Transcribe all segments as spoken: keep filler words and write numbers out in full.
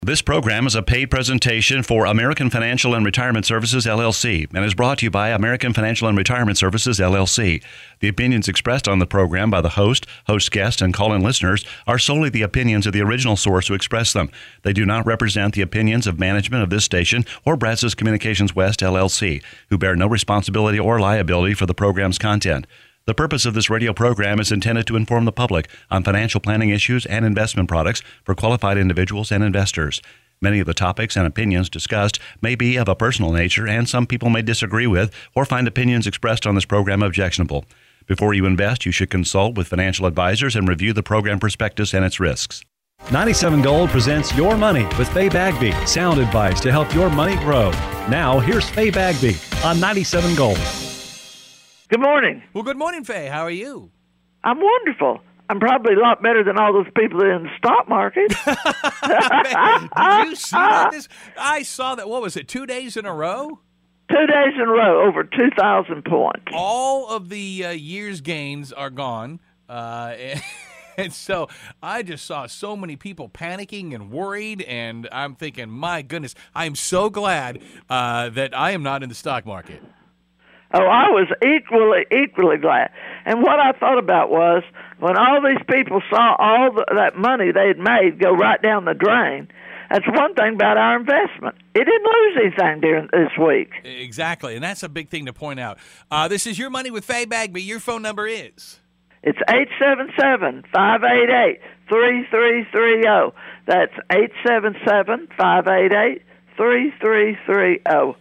This program is a paid presentation for American Financial and Retirement Services, L L C, and is brought to you by American Financial and Retirement Services, L L C. The opinions expressed on the program by the host, host guests, and call-in listeners are solely the opinions of the original source who expressed them. They do not represent the opinions of management of this station or Brazos Communications West, L L C, who bear no responsibility or liability for the program's content. The purpose of this radio program is intended to inform the public on financial planning issues and investment products for qualified individuals and investors. Many of the topics and opinions discussed may be of a personal nature, and some people may disagree with or find opinions expressed on this program objectionable. Before you invest, you should consult with financial advisors and review the program prospectus and its risks. ninety-seven Gold presents Your Money with Faye Bagby. Sound advice to help your money grow. Now, here's Faye Bagby on ninety-seven Gold. Good morning. Well, good morning, Faye. How are you? I'm wonderful. I'm probably a lot better than all those people in the stock market. Did you see that? This, I saw that. What was it, two days in a row? Two days in a row, over two thousand points. All of the uh, year's gains are gone. Uh, and, and so I just saw so many people panicking and worried, and I'm thinking, my goodness, I'm so glad uh, that I am not in the stock market. Oh, I was equally, equally glad. And what I thought about was, when all these people saw all the, that money they'd made go right down the drain, that's one thing about our investment. It didn't lose anything during this week. Exactly, and that's a big thing to point out. Uh, this is Your Money with Faye Bagby. Your phone number is? It's eight seven seven, five eight eight, three three three zero. That's eight seven seven, five eight eight, three three three zero.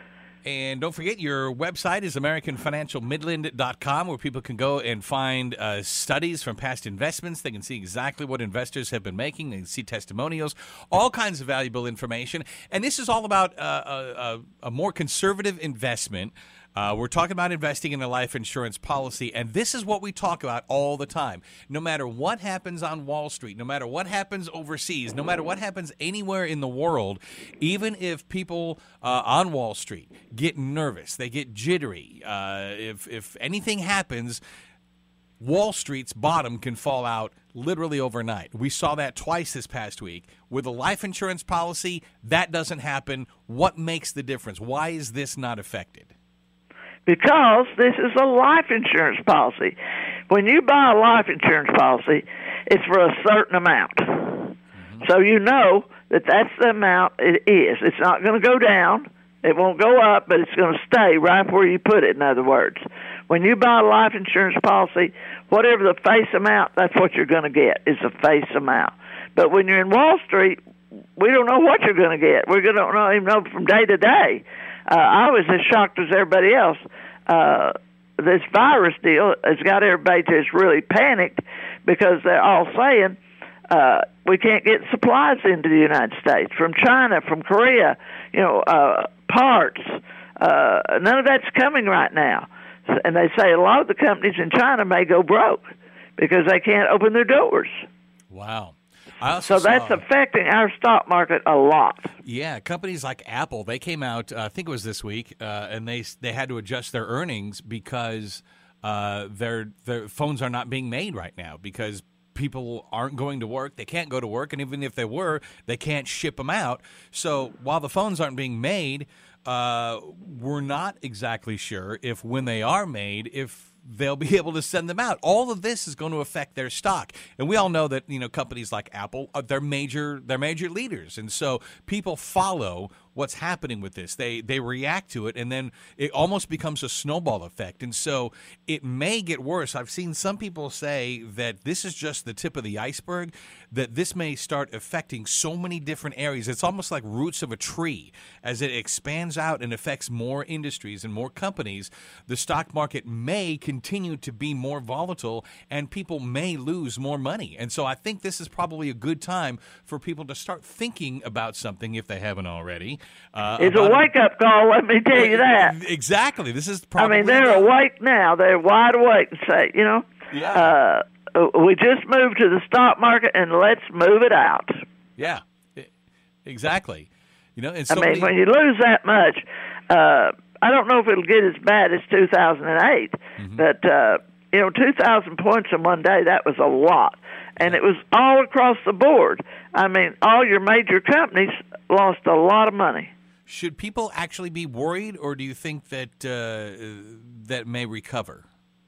And don't forget, your website is American Financial Midland dot com, where people can go and find uh, studies from past investments. They can see exactly what investors have been making. They can see testimonials, all kinds of valuable information. And this is all about uh, a, a, a more conservative investment. Uh, we're talking about investing in a life insurance policy, and this is what we talk about all the time. No matter what happens on Wall Street, no matter what happens overseas, no matter what happens anywhere in the world, even if people uh, on Wall Street get nervous, they get jittery, uh, if, if anything happens, Wall Street's bottom can fall out literally overnight. We saw that twice this past week. With a life insurance policy, that doesn't happen. What makes the difference? Why is this not affected? Because this is a life insurance policy. When you buy a life insurance policy, it's for a certain amount. Mm-hmm. So you know that that's the amount it is. It's not going to go down. It won't go up, but it's going to stay right where you put it, in other words. When you buy a life insurance policy, whatever the face amount, that's what you're going to get, is the face amount. But when you're in Wall Street, we don't know what you're going to get. We don't know, even know from day to day. Uh, I was as shocked as everybody else. Uh, this virus deal has got everybody just really panicked because they're all saying uh, we can't get supplies into the United States from China, from Korea, you know, uh, parts. Uh, none of that's coming right now. And they say a lot of the companies in China may go broke because they can't open their doors. Wow. I also so that's saw, affecting our stock market a lot. Yeah, companies like Apple, they came out, uh, I think it was this week, uh, and they they had to adjust their earnings because uh, their their phones are not being made right now because people aren't going to work. They can't go to work, and even if they were, they can't ship them out. So while the phones aren't being made, uh, we're not exactly sure if when they are made, if they'll be able to send them out. All of this is going to affect their stock. And we all know that, you know, companies like Apple, uh, they're major they're major leaders. And so people follow what's happening with this. They they react to it, and then it almost becomes a snowball effect. And so it may get worse. I've seen some people say that this is just the tip of the iceberg, that this may start affecting so many different areas. It's almost like roots of a tree. As it expands out and affects more industries and more companies, the stock market may continue to be more volatile, and people may lose more money. And so I think this is probably a good time for people to start thinking about something, if they haven't already. Uh, it's a wake-up call, let me tell you that. Exactly. This is probably... I mean, they're awake now. They're wide awake and say, you know, yeah. uh, we just moved to the stock market, and let's move it out. Yeah, exactly. You know, and so I mean, many... when you lose that much, uh, I don't know if it'll get as bad as two thousand eight, mm-hmm. but, uh, you know, two thousand points in one day, that was a lot. And it was all across the board. I mean, all your major companies lost a lot of money. Should people actually be worried, or do you think that uh, that may recover?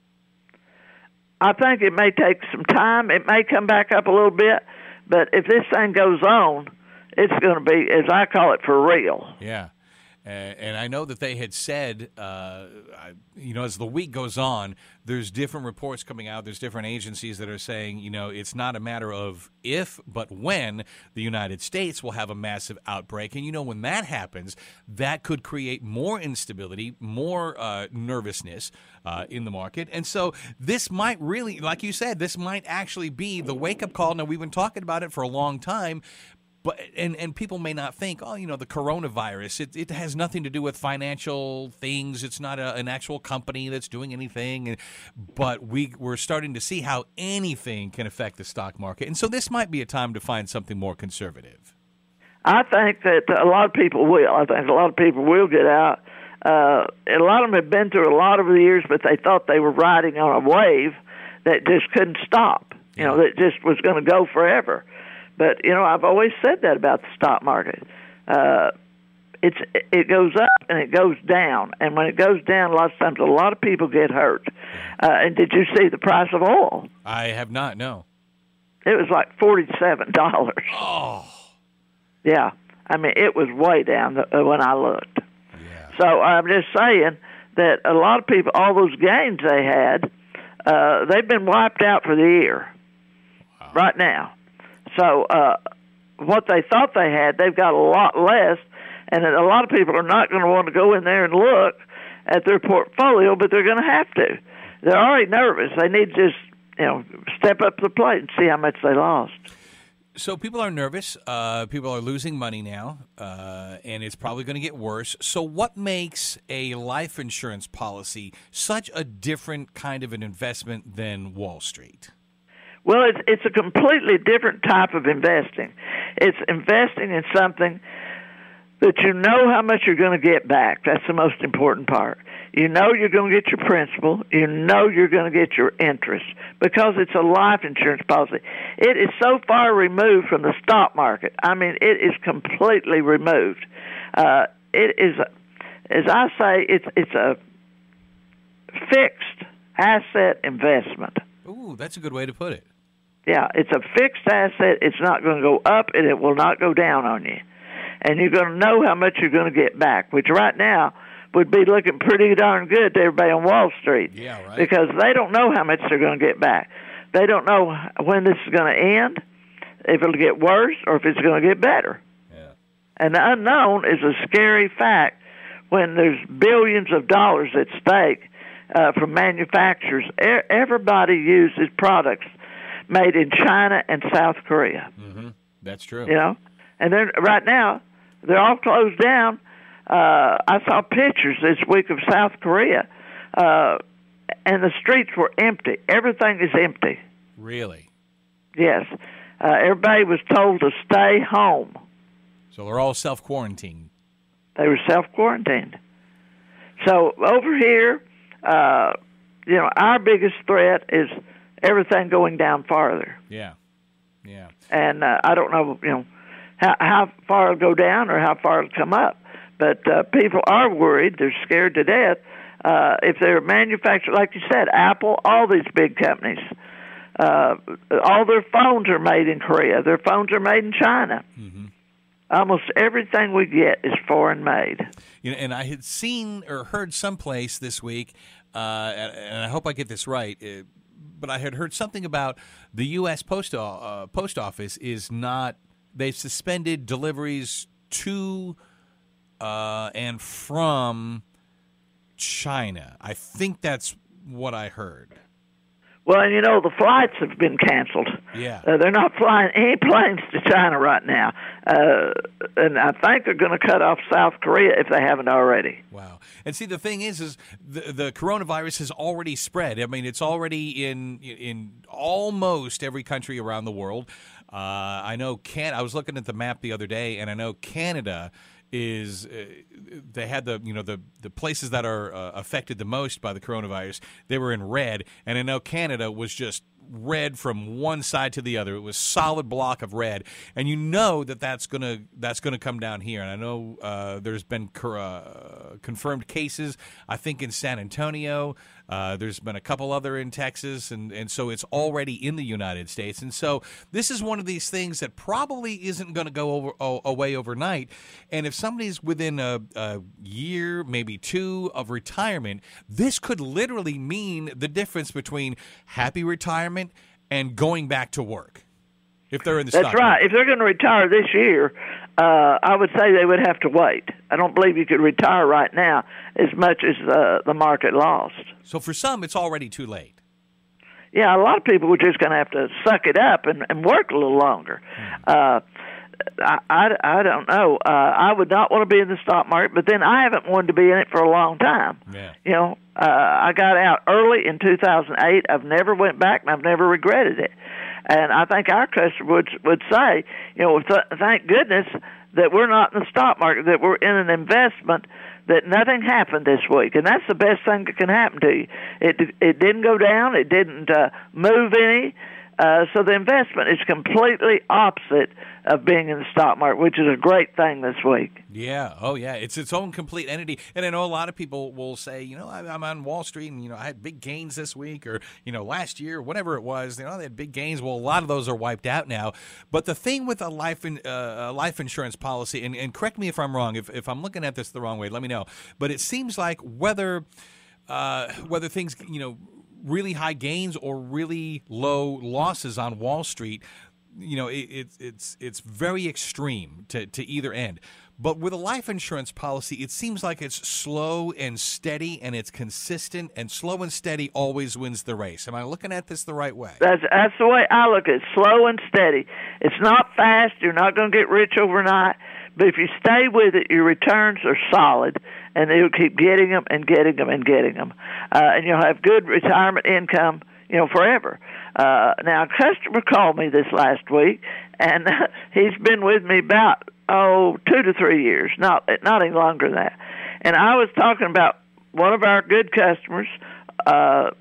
I think it may take some time. It may come back up a little bit, but if this thing goes on, it's going to be, as I call it, for real. Yeah. Uh, and I know that they had said, uh, you know, as the week goes on, there's different reports coming out. There's different agencies that are saying, you know, it's not a matter of if, but when the United States will have a massive outbreak. And, you know, when that happens, that could create more instability, more uh, nervousness uh, in the market. And so this might really, like you said, this might actually be the wake-up call. Now, we've been talking about it for a long time. But and, and people may not think, oh, you know, the coronavirus, it, it has nothing to do with financial things. It's not a, an actual company that's doing anything. But we, we're starting to see how anything can affect the stock market. And so this might be a time to find something more conservative. I think that a lot of people will. I think a lot of people will get out. Uh, a lot of them have been through a lot over the years, but they thought they were riding on a wave that just couldn't stop, you know, that just was going to go forever. But, you know, I've always said that about the stock market. Uh, it's it goes up and it goes down. And when it goes down, a lot of times a lot of people get hurt. Uh, and did you see the price of oil? I have not, no. It was like forty-seven dollars. Oh. Yeah. I mean, it was way down the, uh, when I looked. Yeah. So I'm just saying that a lot of people, all those gains they had, uh, they've been wiped out for the year wow. right now. So uh, what they thought they had, they've got a lot less, and a lot of people are not going to want to go in there and look at their portfolio, but they're going to have to. They're already nervous. They need to just, you know, step up to the plate and see how much they lost. So people are nervous. Uh, people are losing money now, uh, and it's probably going to get worse. So what makes a life insurance policy such a different kind of an investment than Wall Street? Well, it's it's a completely different type of investing. It's investing in something that you know how much you're going to get back. That's the most important part. You know you're going to get your principal. You know you're going to get your interest because it's a life insurance policy. It is so far removed from the stock market. I mean, it is completely removed. Uh, it is, a, as I say, it's it's a fixed asset investment. Ooh, that's a good way to put it. Yeah, it's a fixed asset. It's not going to go up, and it will not go down on you. And you're going to know how much you're going to get back, which right now would be looking pretty darn good to everybody on Wall Street. Yeah, right. Because they don't know how much they're going to get back. They don't know when this is going to end, if it'll get worse, or if it's going to get better. Yeah. And the unknown is a scary fact when there's billions of dollars at stake uh, from manufacturers. E- everybody uses products made in China and South Korea. Mm-hmm. That's true. You know, and then right now they're all closed down. Uh, I saw pictures this week of South Korea, uh, and the streets were empty. Everything is empty. Really? Yes. Uh, everybody was told to stay home. So they're all self-quarantined. They were self-quarantined. So over here, uh, you know, our biggest threat is everything going down farther. Yeah, yeah. And uh, I don't know, you know, how, how far it'll go down or how far it'll come up. But uh, people are worried. They're scared to death. Uh, if they're manufactured, like you said, Apple, all these big companies, uh, all their phones are made in Korea. Their phones are made in China. Mm-hmm. Almost everything we get is foreign made. You know, and I had seen or heard someplace this week, uh, and, and I hope I get this right, uh, but I had heard something about the U S Post, uh, Post Office is not, they've suspended deliveries to uh, and from China. I think that's what I heard. Well, and you know, the flights have been canceled. Yeah. Uh, they're not flying any planes to China right now. Uh, and I think they're going to cut off South Korea if they haven't already. Wow. And see, the thing is, is the, the coronavirus has already spread. I mean, it's already in in almost every country around the world. Uh, I know Can. I was looking at the map the other day, and I know Canada is uh, they had the you know the the places that are uh, affected the most by the coronavirus. They were in red, and I know Canada was just red from one side to the other. It was solid block of red, and you know that that's gonna that's gonna come down here. And I know uh, there's been uh, confirmed cases, I think, in San Antonio. Uh, there's been a couple other in Texas, and, and so it's already in the United States. And so this is one of these things that probably isn't going to go over, o- away overnight. And if somebody's within a, a year, maybe two of retirement, this could literally mean the difference between happy retirement and going back to work. If they're in the That's stock right. market. If they're going to retire this year, uh, I would say they would have to wait. I don't believe you could retire right now as much as uh, the market lost. So for some, it's already too late. Yeah, a lot of people were just going to have to suck it up and, and work a little longer. Uh, I, I, I don't know. Uh, I would not want to be in the stock market, but then I haven't wanted to be in it for a long time. Yeah. You know, uh, I got out early in two thousand eight. I've never went back, and I've never regretted it. And I think our customer would would say, you know, th- thank goodness that we're not in the stock market, that we're in an investment, that nothing happened this week, and that's the best thing that can happen to you. It it didn't go down, it didn't uh, move any, uh, so the investment is completely opposite of being in the stock market, which is a great thing this week. Yeah. Oh, yeah. It's its own complete entity. And I know a lot of people will say, you know, I'm on Wall Street and, you know, I had big gains this week or, you know, last year, whatever it was, you know, they had big gains. Well, a lot of those are wiped out now. But the thing with a life in, uh, a life insurance policy, and, and correct me if I'm wrong, if, if I'm looking at this the wrong way, let me know. But it seems like whether uh, whether things, you know, really high gains or really low losses on Wall Street, you know, it, it, it's it's very extreme to, to either end. But with a life insurance policy, it seems like it's slow and steady, and it's consistent, and slow and steady always wins the race. Am I looking at this the right way? That's that's the way I look at it, slow and steady. It's not fast. You're not going to get rich overnight. But if you stay with it, your returns are solid, and you'll keep getting them and getting them and getting them. Uh, and you'll have good retirement income, you know, forever. Uh, now, a customer called me this last week, and uh, he's been with me about, oh, two to three years, not not any longer than that. And I was talking about one of our good customers, uh,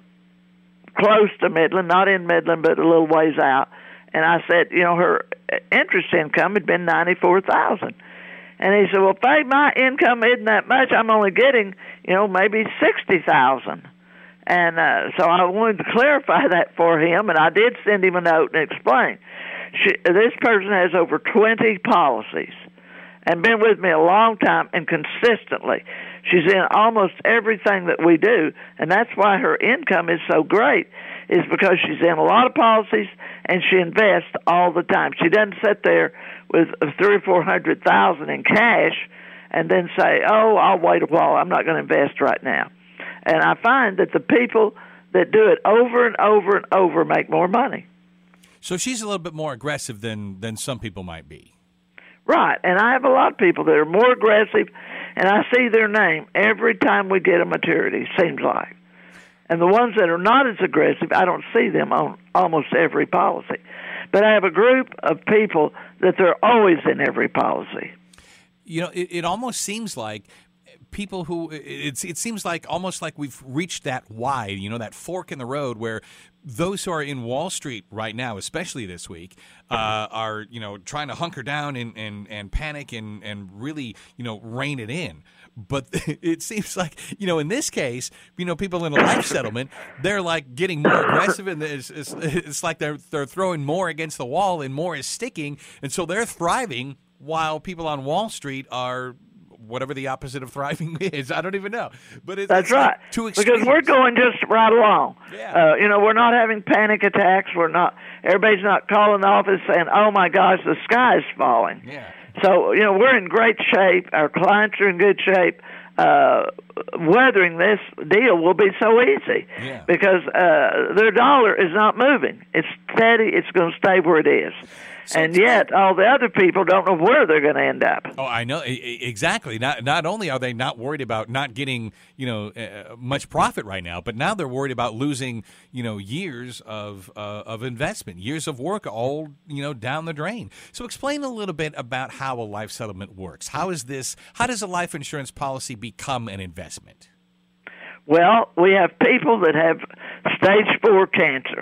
close to Midland, not in Midland, but a little ways out. And I said, you know, her interest income had been ninety-four thousand dollars. And he said, well, Faye, my income isn't that much. I'm only getting, you know, maybe sixty thousand dollars. And uh, so I wanted to clarify that for him, and I did send him a note and explain. She, this person has over twenty policies and been with me a long time and consistently. She's in almost everything that we do, and that's why her income is so great, is because she's in a lot of policies and she invests all the time. She doesn't sit there with three or four hundred thousand in cash and then say, oh, I'll wait a while, I'm not going to invest right now. And I find that the people that do it over and over and over make more money. So she's a little bit more aggressive than, than some people might be. Right, and I have a lot of people that are more aggressive, and I see their name every time we get a maturity, seems like. And the ones that are not as aggressive, I don't see them on almost every policy. But I have a group of people that they're always in every policy. You know, it, it almost seems like people who it's it seems like almost like we've reached that wide, you know, that fork in the road where those who are in Wall Street right now, especially this week, uh, are, you know, trying to hunker down and, and, and panic and, and really, you know, rein it in. But it seems like, you know, in this case, you know, people in a life settlement, they're like getting more aggressive, and it's, it's, it's like they're they're throwing more against the wall, and more is sticking, and so they're thriving while people on Wall Street are whatever the opposite of thriving is. I don't even know. But it's, That's it's right. Like two extremes. Because we're going just right along. Yeah. Uh, you know, we're not having panic attacks. We're not. Everybody's not calling the office saying, "Oh my gosh, the sky is falling." Yeah. So, you know, we're in great shape. Our clients are in good shape. Uh, weathering this deal will be so easy Yeah. because uh, their dollar is not moving. It's steady. It's going to stay where it is. So and yet, all the other people don't know where they're going to end up. Oh, I know. E- e- Exactly. Not not only are they not worried about not getting, you know, uh, much profit right now, but now they're worried about losing, you know, years of uh, of investment, years of work, all, you know, down the drain. So explain a little bit about how a life settlement works. How is this, how does a life insurance policy become an investment? Well, we have people that have stage four cancer.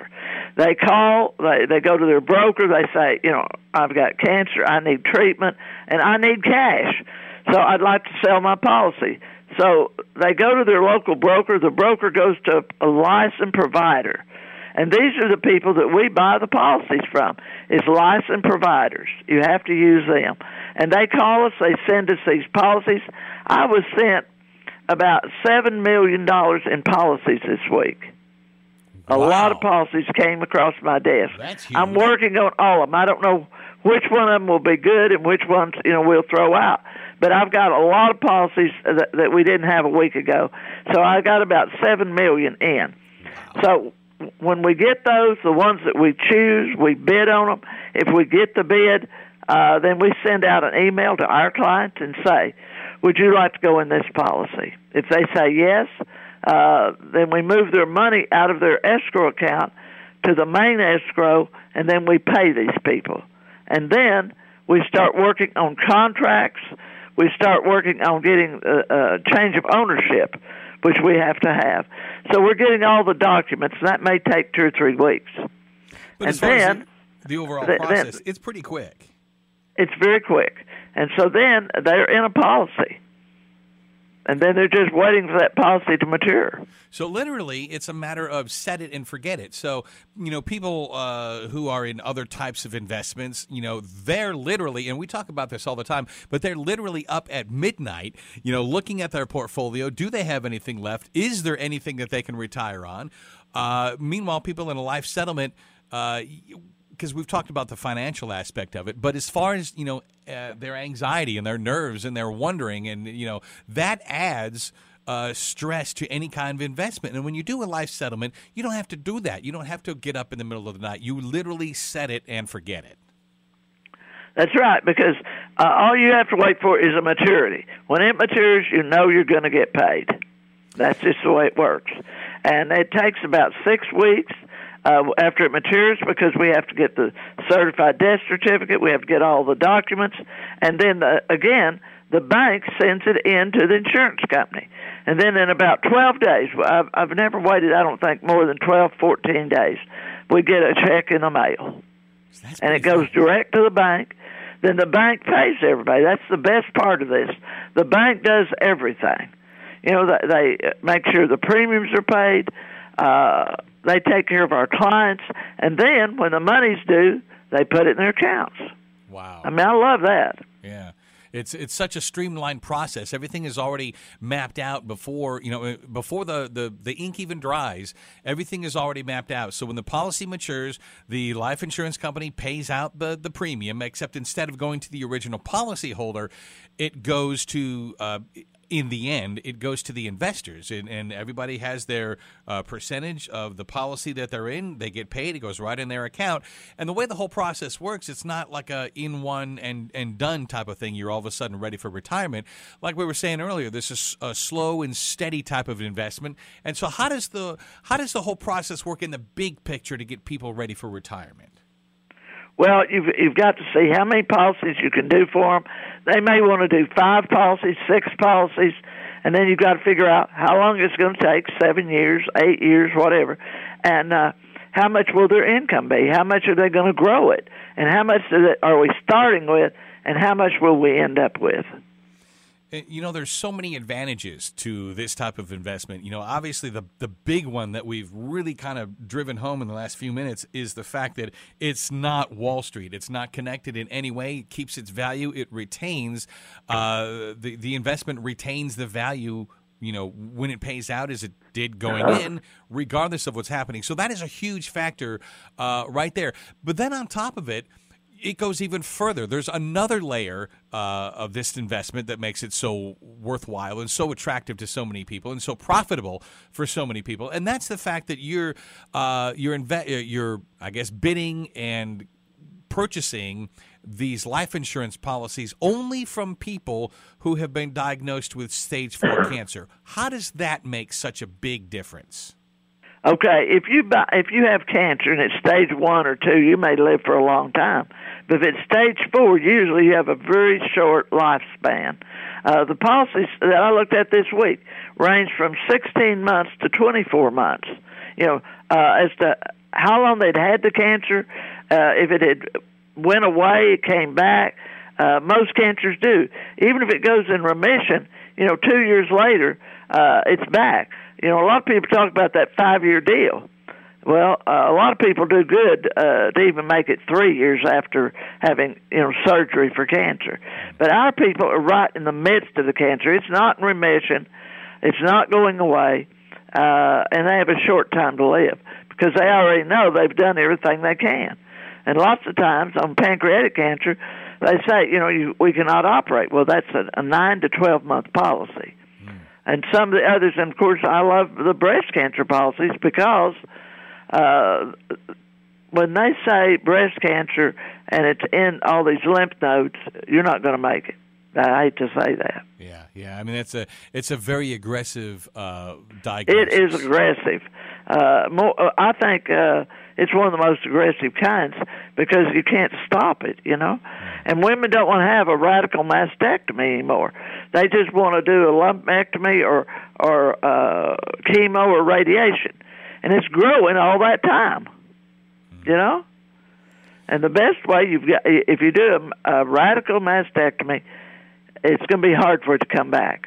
They call, they, they go to their broker, they say, you know, I've got cancer, I need treatment, and I need cash. So I'd like to sell my policy. So they go to their local broker. The broker goes to a licensed provider. And these are the people that we buy the policies from, is licensed providers. You have to use them. And they call us, they send us these policies. I was sent about seven million dollars in policies this week. A Wow. lot of policies came across my desk. That's huge. I'm working on all of them. I don't know which one of them will be good and which ones, you know, we'll throw out. But I've got a lot of policies that, that we didn't have a week ago. So I got about seven million in. Wow. So when we get those, the ones that we choose, we bid on them. If we get the bid, uh, then we send out an email to our clients and say, would you like to go in this policy? If they say yes, uh, then we move their money out of their escrow account to the main escrow, and then we pay these people. And then we start working on contracts. We start working on getting a, a change of ownership, which we have to have. So we're getting all the documents, and that may take two or three weeks. But and as far then, as the, the overall th- process, then, it's pretty quick. It's very quick. And so then they're in a policy. And then they're just waiting for that policy to mature. So literally, it's a matter of set it and forget it. So, you know, people uh, who are in other types of investments, you know, they're literally, and we talk about this all the time, but they're literally up at midnight, you know, looking at their portfolio. Do they have anything left? Is there anything that they can retire on? Uh, meanwhile, people in a life settlement, uh, because we've talked about the financial aspect of it, but as far as, you know, uh, their anxiety and their nerves and their wondering, and, you know, that adds uh, stress to any kind of investment. And when you do a life settlement, you don't have to do that. You don't have to get up in the middle of the night. You literally set it and forget it. That's right, because uh, all you have to wait for is a maturity. When it matures, you know you're going to get paid. That's just the way it works. And it takes about six weeks Uh, after it matures, because we have to get the certified death certificate, we have to get all the documents, and then, the, again, the bank sends it in to the insurance company. And then in about twelve days, I've, I've never waited, I don't think, more than twelve, fourteen days, we get a check in the mail. That's And it pretty goes fun. direct to the bank. Then the bank pays everybody. That's the best part of this. The bank does everything. You know, they, they make sure the premiums are paid, uh, they take care of our clients, and then when the money's due, they put it in their accounts. Wow. I mean, I love that. Yeah. It's it's such a streamlined process. Everything is already mapped out before, you know, before the, the, the ink even dries. Everything is already mapped out. So when the policy matures, the life insurance company pays out the, the premium, except instead of going to the original policy holder, it goes to uh, in the end, it goes to the investors, and, and everybody has their uh, percentage of the policy that they're in. They get paid. It goes right in their account. And the way the whole process works, it's not like a in one and, and done type of thing. You're all of a sudden ready for retirement. Like we were saying earlier, this is a slow and steady type of investment. And so how does the how does the whole process work in the big picture to get people ready for retirement? Well, you've you've got to see how many policies you can do for them. They may want to do five policies, six policies, and then you've got to figure out how long it's going to take, seven years, eight years, whatever, and uh, how much will their income be? How much are they going to grow it? And how much are we starting with, and how much will we end up with? You know, there's so many advantages to this type of investment. You know, obviously the the big one that we've really kind of driven home in the last few minutes is the fact that it's not Wall Street. It's not connected in any way. It keeps its value. It retains, uh, the, the investment retains the value, you know, when it pays out as it did going in, regardless of what's happening. So that is a huge factor uh, right there. But then on top of it, it goes even further. There's another layer uh, of this investment that makes it so worthwhile and so attractive to so many people and so profitable for so many people, and that's the fact that you're uh, you're inve- you're I guess bidding and purchasing these life insurance policies only from people who have been diagnosed with stage four cancer. How does that make such a big difference? Okay, if you buy, if you have cancer and it's stage one or two, you may live for a long time. But if it's stage four, usually you have a very short lifespan. Uh, the policies that I looked at this week range from sixteen months to twenty-four months. You know, uh, as to how long they'd had the cancer, uh, if it had went away, it came back. Uh, most cancers do. Even if it goes in remission, you know, two years later, uh, it's back. You know, a lot of people talk about that five-year deal. Well, uh, a lot of people do good uh, to even make it three years after having, you know, surgery for cancer. But our people are right in the midst of the cancer. It's not in remission. It's not going away. Uh, and they have a short time to live because they already know they've done everything they can. And lots of times on pancreatic cancer, they say, you know, you, we cannot operate. Well, that's a, a nine to twelve month policy. Mm. And some of the others, and of course, I love the breast cancer policies because uh, when they say breast cancer and it's in all these lymph nodes, you're not going to make it. I hate to say that. Yeah, yeah. I mean, it's a it's a very aggressive uh, diagnosis. It is aggressive. Uh, more, I think uh, it's one of the most aggressive kinds because you can't stop it, you know. And women don't want to have a radical mastectomy anymore. They just want to do a lumpectomy or or uh, chemo or radiation, and it's growing all that time, you know. And the best way you've got, if you do a, a radical mastectomy, it's going to be hard for it to come back.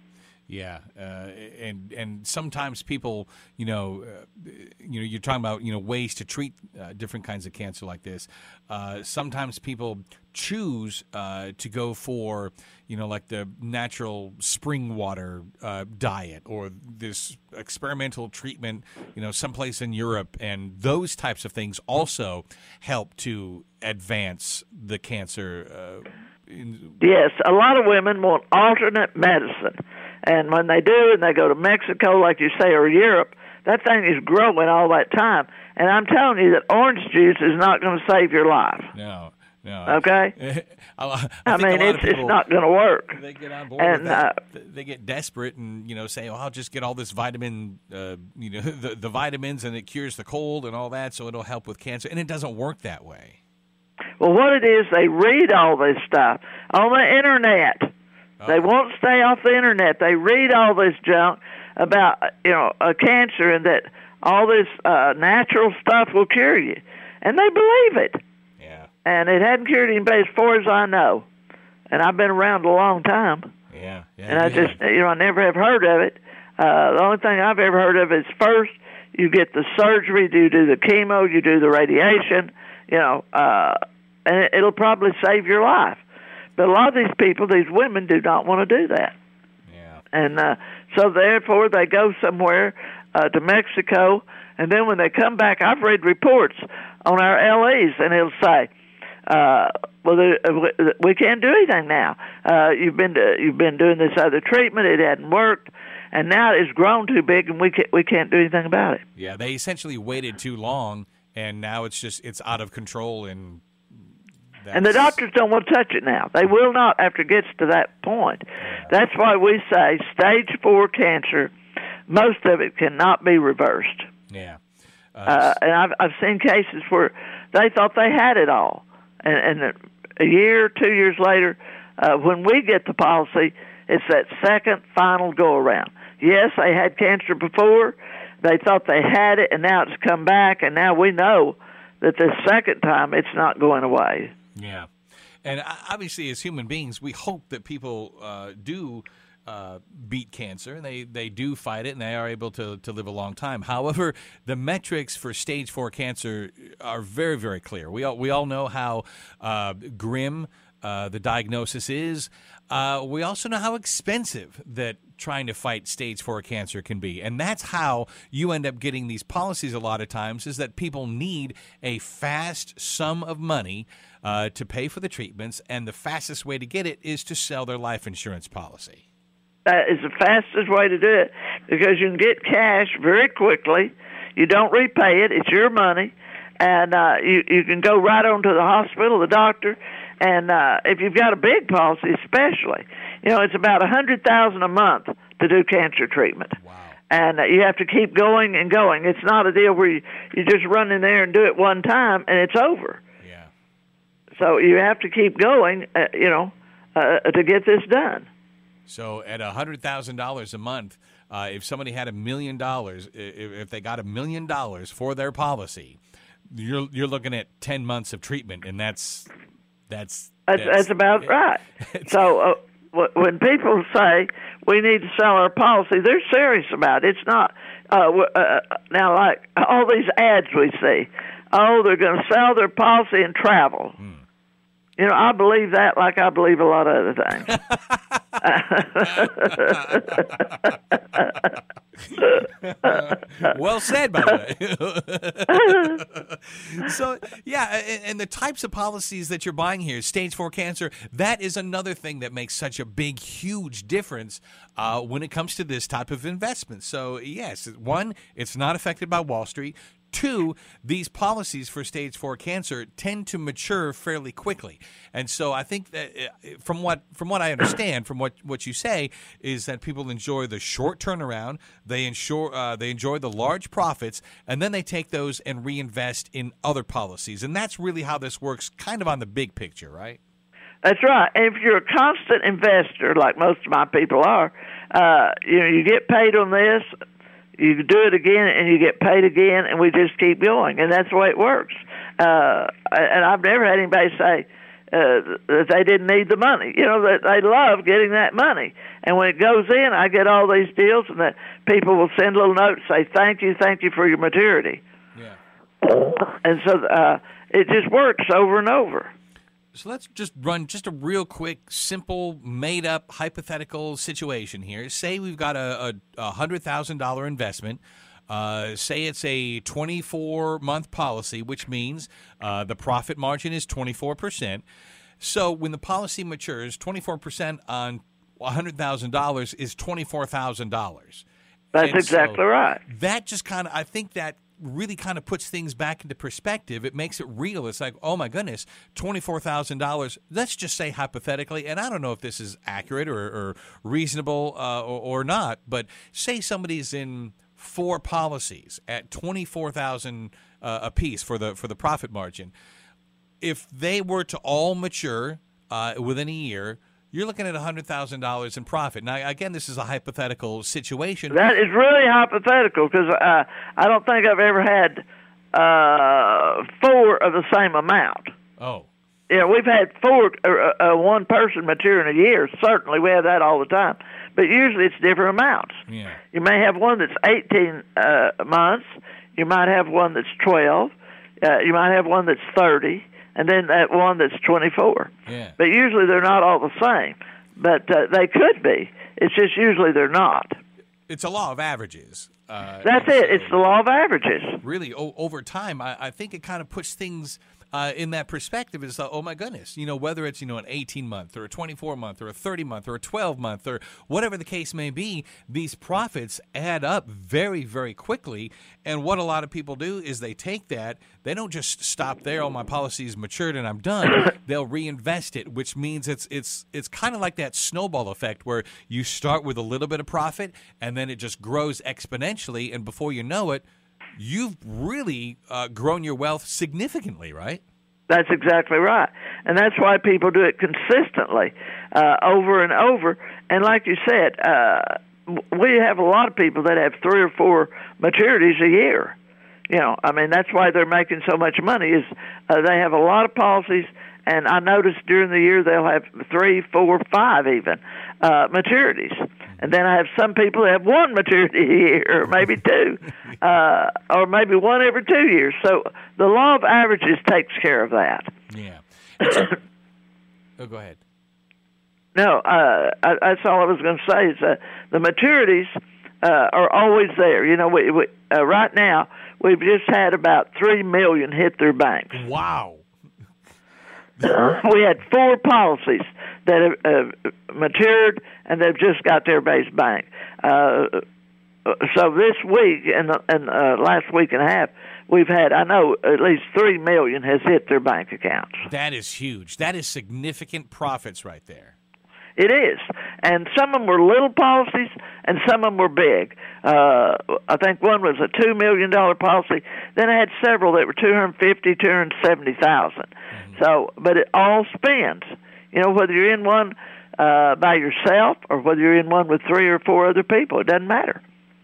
Yeah, uh, and and sometimes people, you know, uh, you know, you're talking about you know ways to treat uh, different kinds of cancer like this. Uh, sometimes people choose uh, to go for, you know, like the natural spring water uh, diet or this experimental treatment, you know, someplace in Europe, and those types of things also help to advance the cancer. Uh, in... Yes, a lot of women want alternate medicine. And when they do, and they go to Mexico, like you say, or Europe, that thing is growing all that time. And I'm telling you that orange juice is not going to save your life. No, no. Okay? I, I, I mean, it's people, it's not going to work. They get on board and, with that. Uh, they get desperate and, you know, say, oh, I'll just get all this vitamin, uh, you know, the, the vitamins, and it cures the cold and all that, so it'll help with cancer. And it doesn't work that way. Well, what it is, they read all this stuff on the Internet. They won't stay off the Internet. They read all this junk about, you know, a cancer and that all this uh, natural stuff will cure you. And they believe it. Yeah. And it hadn't cured anybody as far as I know. And I've been around a long time. Yeah. yeah and I just, have. you know, I never have heard of it. Uh, the only thing I've ever heard of is first you get the surgery, you do the chemo, you do the radiation, you know, uh, and it'll probably save your life. But a lot of these people, these women, do not want to do that. Yeah. And uh, so therefore they go somewhere uh, to Mexico, and then when they come back, I've read reports on our L Es, and it'll say, uh, well, we can't do anything now. Uh, you've been to, you've been doing this other treatment, it hadn't worked, and now it's grown too big, and we can't, we can't do anything about it. Yeah, they essentially waited too long, and now it's just it's out of control, and That's... And the doctors don't want to touch it now. They will not after it gets to that point. That's why we say stage four cancer, most of it cannot be reversed. Yeah. Uh, uh, and I've, I've seen cases where they thought they had it all. And, and a year, two years later, uh, when we get the policy, it's that second final go-around. Yes, they had cancer before. They thought they had it, and now it's come back, and now we know that the second time it's not going away. Yeah. And obviously, as human beings, we hope that people uh, do uh, beat cancer, and they, they do fight it, and they are able to, to live a long time. However, the metrics for stage four cancer are very, very clear. We all, we all know how uh, grim uh, the diagnosis is. Uh, we also know how expensive that trying to fight stage four cancer can be. And that's how you end up getting these policies a lot of times, is that people need a fast sum of money uh, to pay for the treatments, and the fastest way to get it is to sell their life insurance policy. That is the fastest way to do it, because you can get cash very quickly. You don't repay it. It's your money. And uh, you, you can go right on to the hospital, the doctor, and uh, if you've got a big policy especially, you know, it's about one hundred thousand dollars a month to do cancer treatment. Wow. And uh, you have to keep going and going. It's not a deal where you, you just run in there and do it one time and it's over. Yeah. So you have to keep going, uh, you know, uh, to get this done. So at one hundred thousand dollars a month, uh, if somebody had a million dollars, if, if they got a million dollars for their policy, you're you're looking at ten months of treatment, and that's that's that's, that's, that's about it, right. So uh, w- when people say we need to sell our policy, they're serious about it. It's not uh, uh, now like all these ads we see. Oh, they're going to sell their policy and travel. Hmm. You know, I believe that like I believe a lot of other things. Well said, by the way. So, yeah, and, and the types of policies that you're buying here, stage four cancer, that is another thing that makes such a big, huge difference uh, when it comes to this type of investment. So, yes, one, it's not affected by Wall Street. Two, these policies for stage four cancer tend to mature fairly quickly. And so I think that from what from what I understand, from what, what you say, is that people enjoy the short turnaround, they ensure uh, they enjoy the large profits, and then they take those and reinvest in other policies. And that's really how this works kind of on the big picture, right? That's right. And if you're a constant investor, like most of my people are, uh, you know, you get paid on this, you do it again, and you get paid again, and we just keep going, and that's the way it works. Uh, and I've never had anybody say uh, that they didn't need the money. You know, that they love getting that money. And when it goes in, I get all these deals, and that people will send little notes, say, thank you, thank you for your maturity. Yeah. And so uh, it just works over and over. So let's just run just a real quick, simple, made-up, hypothetical situation here. Say we've got a, a, a one hundred thousand dollars investment. Uh, say it's a twenty-four month policy, which means uh, the profit margin is twenty-four percent. So when the policy matures, twenty-four percent on one hundred thousand dollars is twenty-four thousand dollars. That's and exactly so right. That just kind of, I think that really kind of puts things back into perspective. It makes it real. It's like, oh my goodness, twenty-four thousand dollars, let's just say hypothetically, and I don't know if this is accurate or, or reasonable uh, or, or not, but say somebody's in four policies at twenty-four thousand dollars uh, a piece for the, for the profit margin. If they were to all mature uh, within a year, you're looking at one hundred thousand dollars in profit. Now, again, this is a hypothetical situation. That is really hypothetical because uh, I don't think I've ever had uh, four of the same amount. Oh. Yeah, we've had four, uh, uh, one person mature in a year. Certainly, we have that all the time. But usually it's different amounts. Yeah. You may have one that's eighteen uh, months. You might have one that's twelve. Uh, you might have one that's thirty. And then that one that's twenty-four. Yeah. But usually they're not all the same. But uh, they could be. It's just usually they're not. It's a law of averages. Uh, That's it. So it's the law of averages. Really, o- over time, I, I think it kind of puts things uh, in that perspective. Is uh, oh my goodness, you know, whether it's you know an eighteen month or a twenty-four month or a thirty month or a twelve month or whatever the case may be, these profits add up very, very quickly. And what a lot of people do is they take that. They don't just stop there. Oh, my policy's matured and I'm done. They'll reinvest it, which means it's it's it's kind of like that snowball effect where you start with a little bit of profit and then it just grows exponentially. And before you know it, you've really uh, grown your wealth significantly, right? That's exactly right. And that's why people do it consistently, uh, over and over. And like you said, uh, we have a lot of people that have three or four maturities a year. You know, I mean, that's why they're making so much money is uh, they have a lot of policies, and I noticed during the year they'll have three, four, five even uh, maturities. And then I have some people that have one maturity a year, or maybe two, uh, or maybe one every two years. So the law of averages takes care of that. Yeah. So, oh, go ahead. No, uh, I, that's all I was going to say is uh, the maturities uh, are always there. You know, we, we uh, right now we've just had about three million hit their banks. Wow. We had four policies that have uh, matured, and they've just got their base bank. Uh, so this week and, and uh, last week and a half, we've had, I know, at least three million has hit their bank accounts. That is huge. That is significant profits right there. It is. And some of them were little policies, and some of them were big. Uh, I think one was a two million dollars policy. Then I had several that were two hundred fifty thousand dollars, two hundred seventy thousand dollars. Mm-hmm. So, but it all spends. You know, whether you're in one uh, by yourself or whether you're in one with three or four other people. It doesn't matter.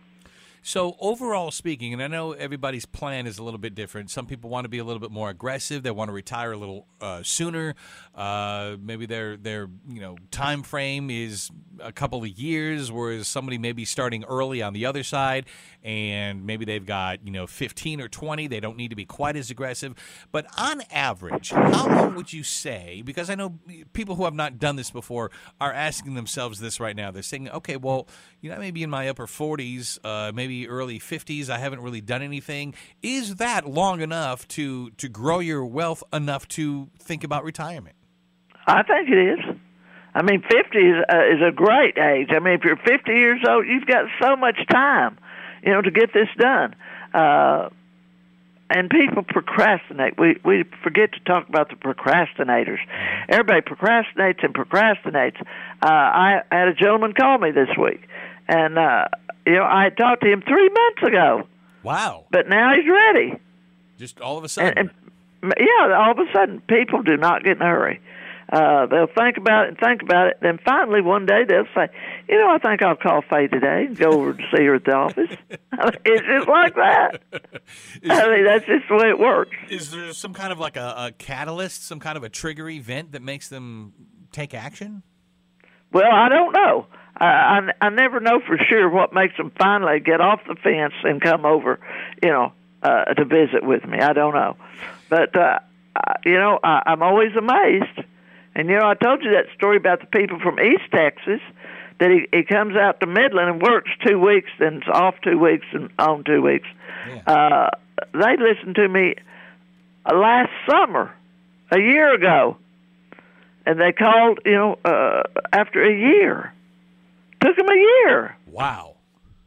So overall speaking, and I know everybody's plan is a little bit different. Some people want to be a little bit more aggressive. They want to retire a little uh, sooner. Uh, maybe their their you know time frame is a couple of years, whereas somebody may be starting early on the other side, and maybe they've got you know fifteen or twenty. They don't need to be quite as aggressive. But on average, how long would you say? Because I know people who have not done this before are asking themselves this right now. They're saying, okay, well, you know, maybe in my upper forties, uh, maybe early fifties, I haven't really done anything. Is that long enough to, to grow your wealth enough to think about retirement? I think it is. I mean, fifty is, uh, is a great age. I mean, if you're fifty years old, you've got so much time, you know, to get this done. Uh, and people procrastinate. We we forget to talk about the procrastinators. Everybody procrastinates and procrastinates. Uh, I had a gentleman call me this week, and uh, you know, I had talked to him three months ago. Wow! But now he's ready. Just all of a sudden. And, and, yeah, all of a sudden, people do not get in a hurry. Uh, they'll think about it and think about it. Then finally, one day, they'll say, you know, I think I'll call Faye today and go over to see her at the office. It's just like that. Is, I mean, that's just the way it works. Is there some kind of like a, a catalyst, some kind of a trigger event that makes them take action? Well, I don't know. I, I, I never know for sure what makes them finally get off the fence and come over, you know, uh, to visit with me. I don't know. But, uh, you know, I, I'm always amazed. And, you know, I told you that story about the people from East Texas, that he, he comes out to Midland and works two weeks, then is off two weeks and on two weeks. Yeah. Uh, they listened to me last summer, a year ago, and they called, you know, uh, after a year. Took them a year. Wow.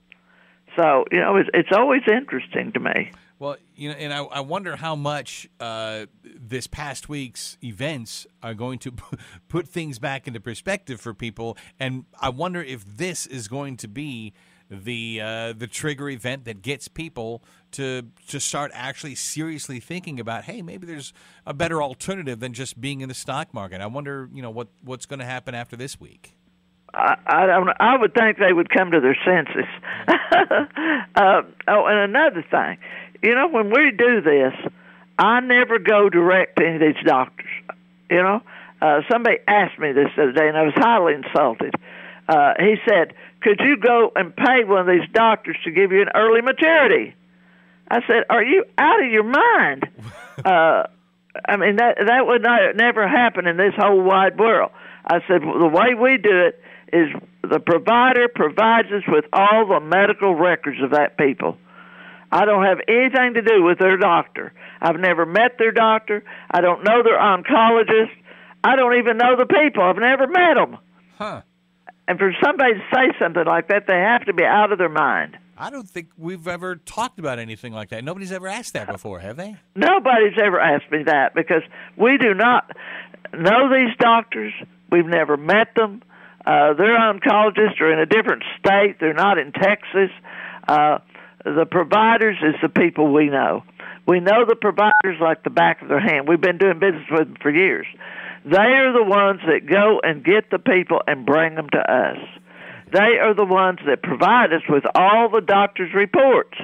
So, you know, it's, it's always interesting to me. Well, you know, and I, I wonder how much uh, this past week's events are going to put things back into perspective for people, and I wonder if this is going to be the uh, the trigger event that gets people to to start actually seriously thinking about, hey, maybe there's a better alternative than just being in the stock market. I wonder, you know, what what's going to happen after this week. I, I don't. I would think they would come to their senses. uh, oh, and another thing. You know, when we do this, I never go direct to any of these doctors. You know, uh, somebody asked me this the other day, and I was highly insulted. Uh, he said, could you go and pay one of these doctors to give you an early maturity? I said, are you out of your mind? uh, I mean, that that would not, never happen in this whole wide world. I said, well, the way we do it is the provider provides us with all the medical records of that people. I don't have anything to do with their doctor. I've never met their doctor. I don't know their oncologist. I don't even know the people. I've never met them. Huh. And for somebody to say something like that, they have to be out of their mind. I don't think we've ever talked about anything like that. Nobody's ever asked that before, have they? Nobody's ever asked me that because we do not know these doctors. We've never met them. Uh, their oncologists are in a different state. They're not in Texas. Uh, The providers is the people we know. We know the providers like the back of their hand. We've been doing business with them for years. They are the ones that go and get the people and bring them to us. They are the ones that provide us with all the doctor's reports.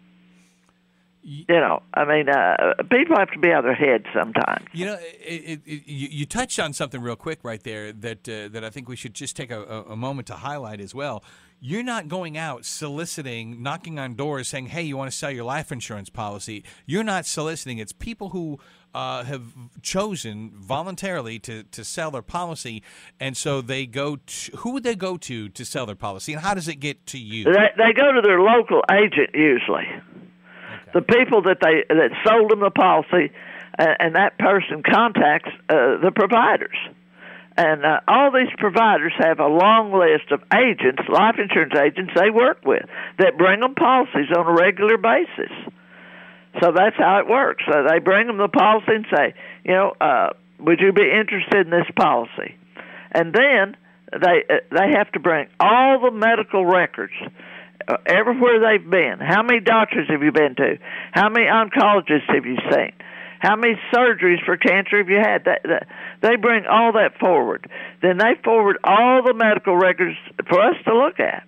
You know, I mean, uh, people have to be out of their heads sometimes. You know, it, it, it, you, you touched on something real quick right there that uh, that I think we should just take a, a moment to highlight as well. You're not going out soliciting, knocking on doors saying, hey, you want to sell your life insurance policy. You're not soliciting. It's people who uh, have chosen voluntarily to, to sell their policy, and so they go to – who would they go to to sell their policy, and how does it get to you? They, they go to their local agent usually. Okay. The people that they that sold them the policy, uh, and that person contacts uh, the providers. And uh, all these providers have a long list of agents, life insurance agents they work with, that bring them policies on a regular basis. So that's how it works. So they bring them the policy and say, you know, uh, would you be interested in this policy? And then they uh, they have to bring all the medical records, uh, everywhere they've been. How many doctors have you been to? How many oncologists have you seen? How many surgeries for cancer have you had? That, that, they bring all that forward. Then they forward all the medical records for us to look at.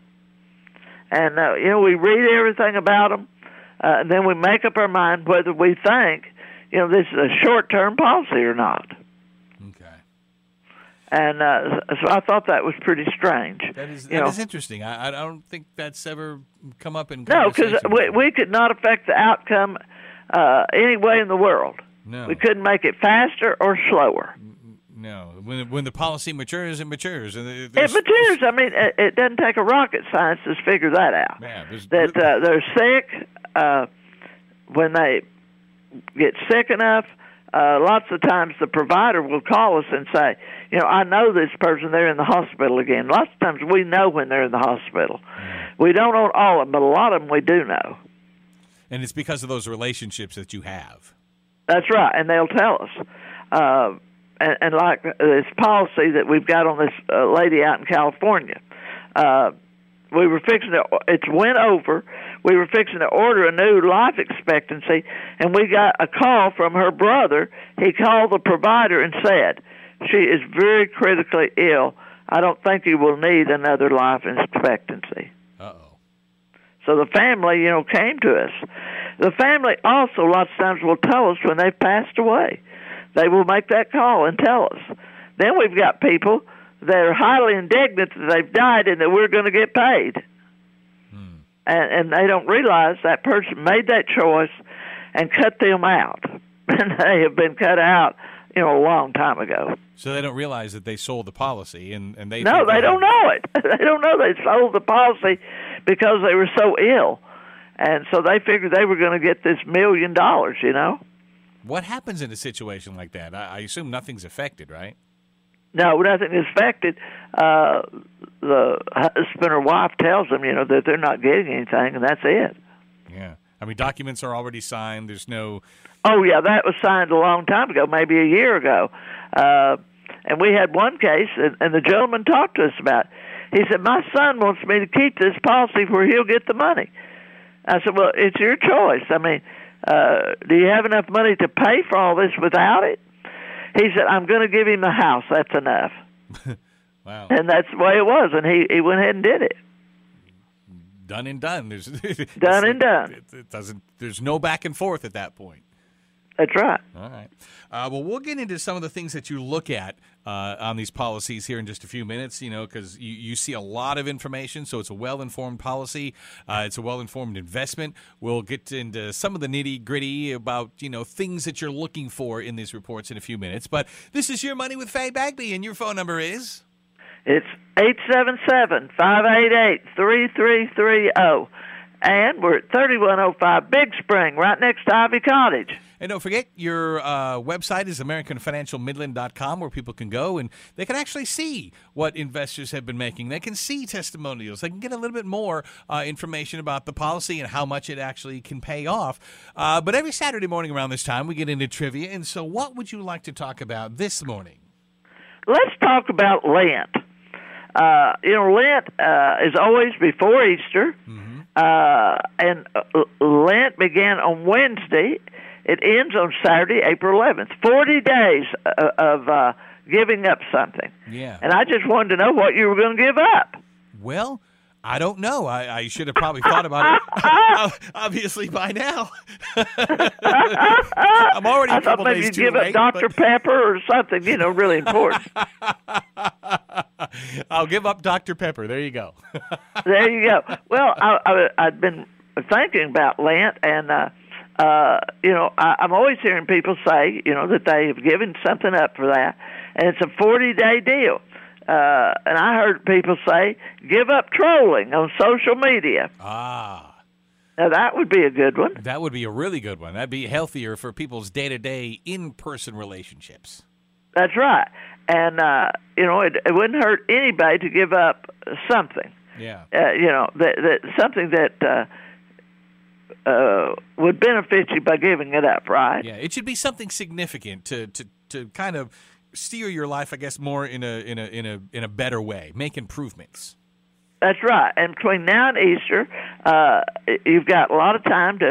And, uh, you know, we read everything about them, uh, and then we make up our mind whether we think, you know, this is a short-term policy or not. Okay. And uh, so I thought that was pretty strange. That is, you that know. is interesting. I, I don't think that's ever come up in No, because conversation we, before. we could not affect the outcome uh, any way in the world. No. We couldn't make it faster or slower. No. When when the policy matures, it matures. And It there's- matures. I mean, it, it doesn't take a rocket scientist to figure that out. Yeah, there's- that uh, they're sick uh, when they get sick enough. Uh, lots of times the provider will call us and say, you know, I know this person, they're in the hospital again. Lots of times we know when they're in the hospital. Mm. We don't on all of them, but a lot of them we do know. And it's because of those relationships that you have. That's right, and they'll tell us. Uh, and, and like this policy that we've got on this uh, lady out in California, uh, we were fixing to, it's went over, we were fixing to order a new life expectancy, and we got a call from her brother. He called the provider and said, she is very critically ill. I don't think you will need another life expectancy. Uh-oh. So the family, you know, came to us. The family also lots of times will tell us when they've passed away. They will make that call and tell us. Then we've got people that are highly indignant that they've died and that we're going to get paid. Hmm. And, and they don't realize that person made that choice and cut them out. And they have been cut out, you know, a long time ago. So they don't realize that they sold the policy, and, and they no, think they that- don't know it. They don't know they sold the policy because they were so ill, and so they figured they were going to get this million dollars. You know. What happens in a situation like that? I, I assume nothing's affected, right? No, nothing is affected. Uh, the husband or wife tells them, you know, that they're not getting anything, and that's it. Yeah. I mean, documents are already signed. There's no. Oh yeah, that was signed a long time ago, maybe a year ago. Uh, and we had one case, and, and the gentleman talked to us about it. He said, my son wants me to keep this policy where he'll get the money. I said, well, it's your choice. I mean, uh, do you have enough money to pay for all this without it? He said, I'm going to give him the house. That's enough. Wow. And that's the way it was, and he, he went ahead and did it. Done and done. There's Done and done. It, it doesn't. There's no back and forth at that point. That's right. All right. Uh, well, we'll get into some of the things that you look at uh, on these policies here in just a few minutes, you know, because you, you see a lot of information, so it's a well-informed policy. Uh, it's a well-informed investment. We'll get into some of the nitty-gritty about, you know, things that you're looking for in these reports in a few minutes. But this is Your Money with Faye Bagby, and your phone number is? It's eight seven seven, five eight eight, three three three zero. And we're at thirty-one oh five Big Spring, right next to Ivy Cottage. And don't forget, your uh, website is American Financial Midland dot com, where people can go and they can actually see what investors have been making. They can see testimonials. They can get a little bit more uh, information about the policy and how much it actually can pay off. Uh, but every Saturday morning around this time, we get into trivia. And so what would you like to talk about this morning? Let's talk about Lent. Uh, you know, Lent uh, is always before Easter. Mm-hmm. Uh, and uh, Lent began on Wednesday. It ends on Saturday, April eleventh. Forty days uh, of uh, giving up something. Yeah. And I just wanted to know what you were going to give up. Well, I don't know. I, I should have probably thought about it, obviously, by now. I'm already I a couple thought maybe days you'd too give late, up Doctor but- Pepper or something, you know, really important. I'll give up Doctor Pepper. There you go. There you go. Well, I, I, I'd been thinking about Lent, and, uh, uh, you know, I, I'm always hearing people say, you know, that they have given something up for that, and it's a forty-day deal. Uh, and I heard people say, give up trolling on social media. Ah. Now, that would be a good one. That would be a really good one. That'd be healthier for people's day-to-day in-person relationships. That's right. And, uh, you know, it, it wouldn't hurt anybody to give up something. Yeah. Uh, you know, that, that something that uh, uh, would benefit you by giving it up, right? Yeah, it should be something significant to, to, to kind of steer your life, I guess, more in a in a in a in a better way, make improvements. That's right. And between now and Easter, uh, you've got a lot of time to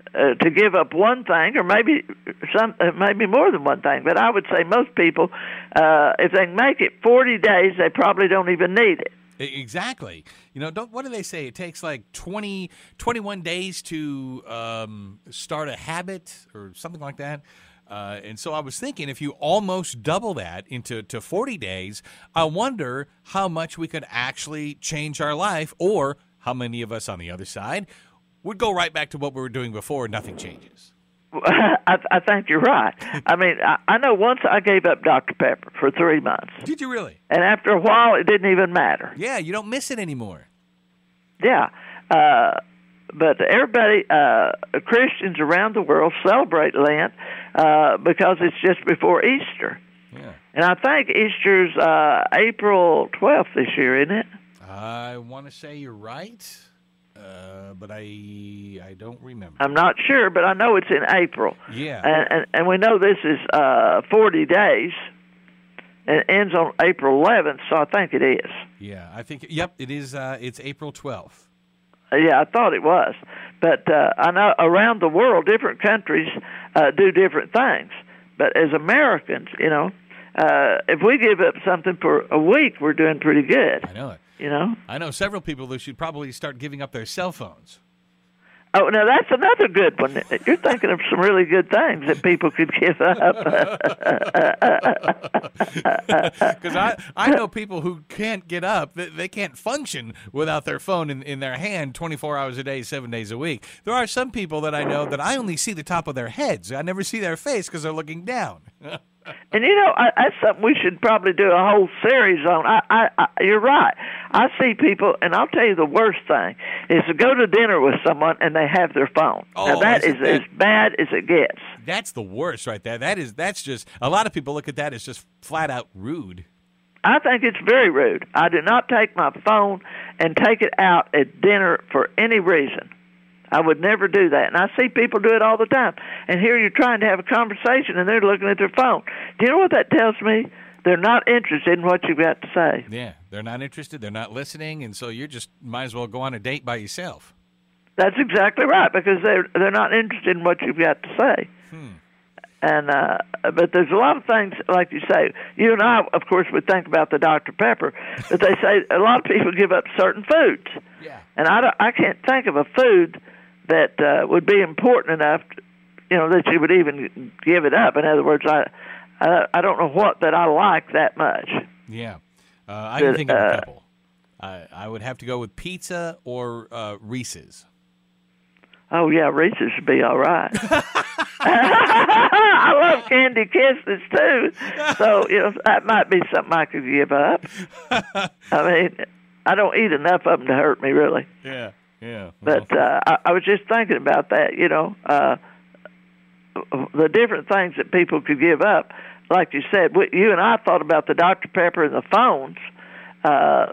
uh, to give up one thing, or maybe some, uh, maybe more than one thing. But I would say most people, uh, if they can make it forty days, they probably don't even need it. Exactly. You know, don't, what do they say? It takes like twenty, twenty-one days to um, start a habit or something like that. Uh, and so I was thinking, if you almost double that into to forty days, I wonder how much we could actually change our life, or how many of us on the other side would go right back to what we were doing before and nothing changes. I, I think you're right. I mean, I, I know once I gave up Doctor Pepper for three months. Did you really? And after a while, it didn't even matter. Yeah, you don't miss it anymore. Yeah. Uh, but everybody, uh, Christians around the world celebrate Lent uh, because it's just before Easter. Yeah. And I think Easter's uh, April twelfth this year, isn't it? I want to say you're right. Uh, but I I don't remember. I'm not sure, but I know it's in April. Yeah. And and, and we know this is uh, forty days, and it ends on April eleventh, so I think it is. Yeah, I think, yep, it is. Uh, it's April twelfth. Uh, yeah, I thought it was. But uh, I know around the world, different countries uh, do different things. But as Americans, you know, uh, if we give up something for a week, we're doing pretty good. I know it. You know? I know several people who should probably start giving up their cell phones. Oh, now that's another good one. You're thinking of some really good things that people could give up. Because I, I know people who can't get up. They, they can't function without their phone in, in their hand twenty-four hours a day, seven days a week. There are some people that I know that I only see the top of their heads. I never see their face because they're looking down. And, you know, I, that's something we should probably do a whole series on. I, I, I, you're right. I see people, and I'll tell you the worst thing, is to go to dinner with someone and they have their phone. Oh, now, that is that, as bad as it gets. That's the worst right there. That is, that's just, a lot of people look at that as just flat out rude. I think it's very rude. I do not take my phone and take it out at dinner for any reason. I would never do that. And I see people do it all the time. And here you're trying to have a conversation, and they're looking at their phone. Do you know what that tells me? They're not interested in what you've got to say. Yeah, they're not interested. They're not listening. And so you're just might as well go on a date by yourself. That's exactly right, because they're, they're not interested in what you've got to say. Hmm. And uh, but there's a lot of things, like you say. You and I, of course, would think about the Doctor Pepper, but they say a lot of people give up certain foods. Yeah. And I, don't, I can't think of a food that uh, would be important enough, to, you know, that you would even give it up. In other words, I, I, I don't know what that I like that much. Yeah, uh, I can think of a uh, couple. I, I would have to go with pizza or uh, Reese's. Oh yeah, Reese's would be all right. I love Candy Kisses too, so you know that might be something I could give up. I mean, I don't eat enough of them to hurt me, really. Yeah. Yeah, well. But uh, I, I was just thinking about that, you know, uh, the different things that people could give up. Like you said, we, you and I thought about the Doctor Pepper and the phones. Uh,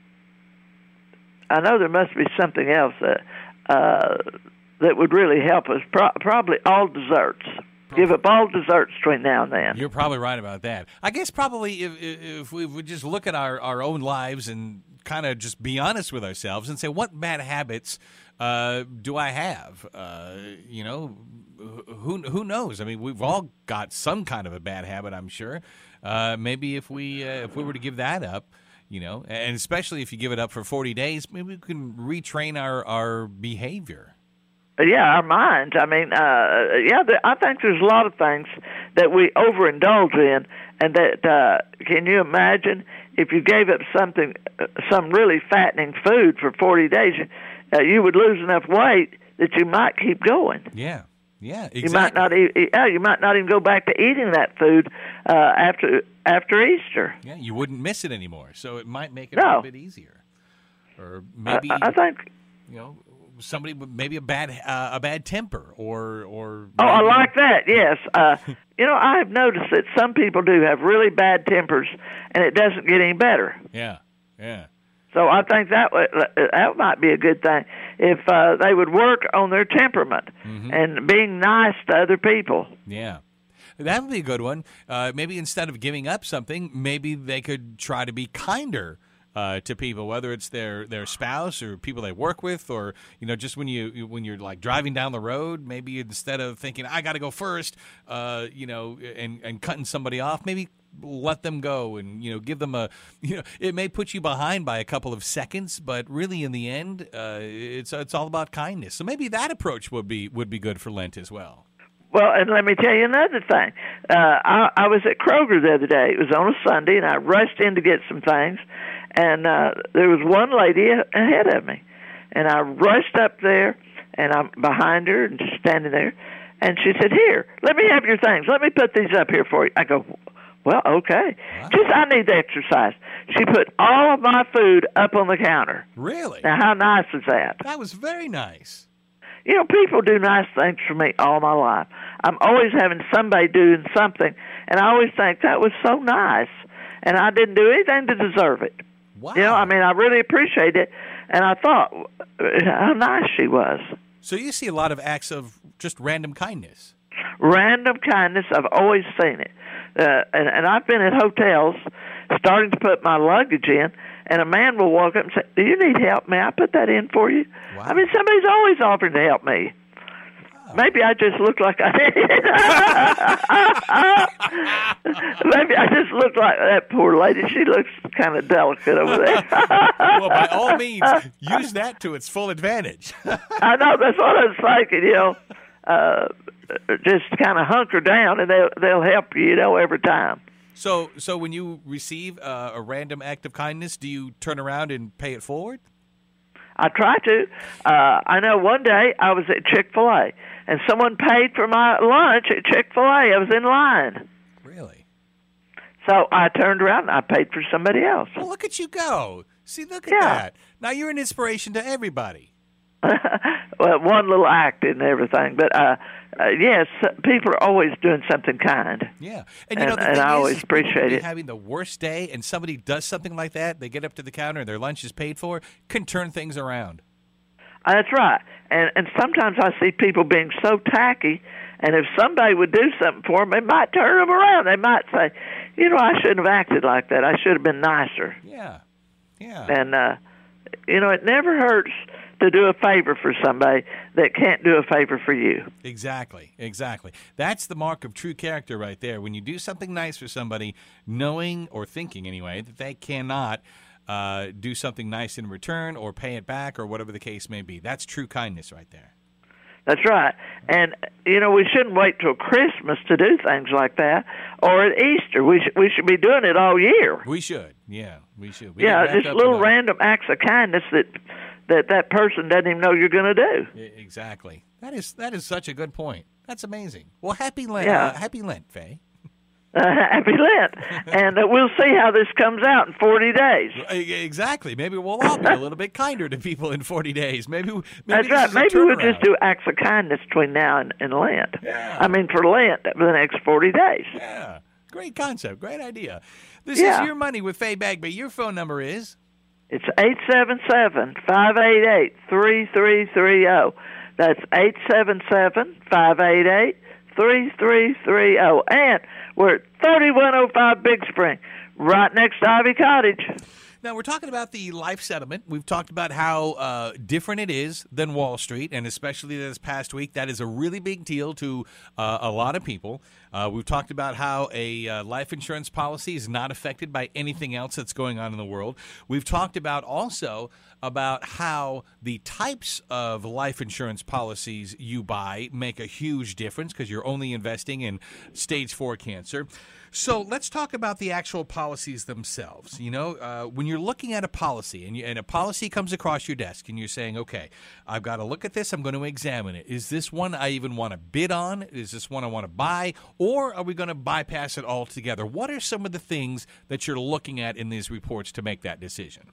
I know there must be something else that, uh, that would really help us. Pro- probably all desserts. Give up all desserts between now and then. You're probably right about that. I guess probably if, if we would just look at our, our own lives and kind of just be honest with ourselves and say, what bad habits uh, do I have? Uh, you know, who who knows? I mean, we've all got some kind of a bad habit, I'm sure. Uh, maybe if we uh, if we were to give that up, you know, and especially if you give it up for forty days, maybe we can retrain our, our behavior. Yeah, our minds. I mean, uh, yeah, the, I think there's a lot of things that we overindulge in, and that uh, can you imagine if you gave up something, uh, some really fattening food for forty days, uh, you would lose enough weight that you might keep going. Yeah, yeah, exactly. You might not. E- yeah, you might not even go back to eating that food uh, after after Easter. Yeah, you wouldn't miss it anymore, so it might make it no. a little bit easier. Or maybe I, I think you know. Somebody with maybe a bad uh, a bad temper or or oh I like that. Yes, uh, you know, I have noticed that some people do have really bad tempers, and it doesn't get any better. Yeah, yeah. So I think that w- that might be a good thing if uh, they would work on their temperament mm-hmm. and being nice to other people. Yeah. That would be a good one. Uh, maybe instead of giving up something, maybe they could try to be kinder uh, to people, whether it's their, their spouse or people they work with, or you know, just when you when you're like driving down the road, maybe instead of thinking I got to go first, uh, you know, and and cutting somebody off, maybe let them go and, you know, give them a, you know, it may put you behind by a couple of seconds, but really in the end, uh, it's it's all about kindness. So maybe that approach would be would be good for Lent as well. Well, and let me tell you another thing. Uh, I, I was at Kroger the other day. It was on a Sunday, and I rushed in to get some things, and uh, there was one lady ahead of me, and I rushed up there, and I'm behind her and just standing there, and she said, "Here, let me have your things. Let me put these up here for you." I go, "Well, okay. Wow. Just I need the exercise." She put all of my food up on the counter. Really? Now, how nice is that? That was very nice. You know, people do nice things for me all my life. I'm always having somebody doing something, and I always think that was so nice, and I didn't do anything to deserve it. Wow. You know, I mean, I really appreciate it, and I thought how nice she was. So you see a lot of acts of just random kindness. Random kindness, I've always seen it. Uh, and, and I've been at hotels starting to put my luggage in, and a man will walk up and say, "Do you need help? May I put that in for you?" Wow. I mean, somebody's always offering to help me. Wow. Maybe I just look like I Maybe I just look like that poor lady. She looks kind of delicate over there. Well, by all means, use that to its full advantage. I know, that's what I was thinking, you know. Uh, just kind of hunker down, and they'll they'll help you, you know, every time. So, so when you receive uh, a random act of kindness, do you turn around and pay it forward? I try to. Uh, I know one day I was at Chick-fil-A, and someone paid for my lunch at Chick-fil-A. I was in line. Really? So I turned around and I paid for somebody else. Well, look at you go. See, look at yeah. that. Now you're an inspiration to everybody. Well, one little act and everything, but uh, uh, yes, people are always doing something kind. Yeah, and you know, and, the and thing I is, always is appreciate it. Having the worst day, and somebody does something like that, they get up to the counter and their lunch is paid for, can turn things around. Uh, that's right, and and sometimes I see people being so tacky, and if somebody would do something for them, they might turn them around. They might say, "You know, I shouldn't have acted like that. I should have been nicer." Yeah, yeah, and uh, you know, it never hurts to do a favor for somebody that can't do a favor for you. Exactly, exactly. That's the mark of true character right there. When you do something nice for somebody, knowing or thinking anyway that they cannot uh, do something nice in return or pay it back or whatever the case may be. That's true kindness right there. That's right. And, you know, we shouldn't wait till Christmas to do things like that, or at Easter. We, sh- we should be doing it all year. We should, yeah, we should. We yeah, just little random acts of kindness that that that person doesn't even know you're going to do. Exactly. That is that is such a good point. That's amazing. Well, happy Lent, yeah. uh, happy Lent, Faye. Uh, happy Lent. And uh, we'll see how this comes out in forty days. Exactly. Maybe we'll all be a little bit kinder to people in forty days. Maybe, maybe That's right. Maybe we'll just do acts of kindness between now and, and Lent. Yeah. I mean, for Lent, for the next forty days. Yeah. Great concept. Great idea. This yeah. is Your Money with Faye Bagby. Your phone number is? It's eight seven seven, five eight eight, three three three zero. That's eight seven seven, five eight eight, three three three zero. And we're at thirty-one oh five Big Spring, right next to Ivy Cottage. Now, we're talking about the life settlement. We've talked about how uh, different it is than Wall Street, and especially this past week, that is a really big deal to uh, a lot of people. Uh, we've talked about how a uh, life insurance policy is not affected by anything else that's going on in the world. We've talked about also about how the types of life insurance policies you buy make a huge difference because you're only investing in stage four cancer. So let's talk about the actual policies themselves. You know, uh, when you're looking at a policy and, you, and a policy comes across your desk and you're saying, okay, I've got to look at this. I'm going to examine it. Is this one I even want to bid on? Is this one I want to buy? Or are we going to bypass it altogether? What are some of the things that you're looking at in these reports to make that decision?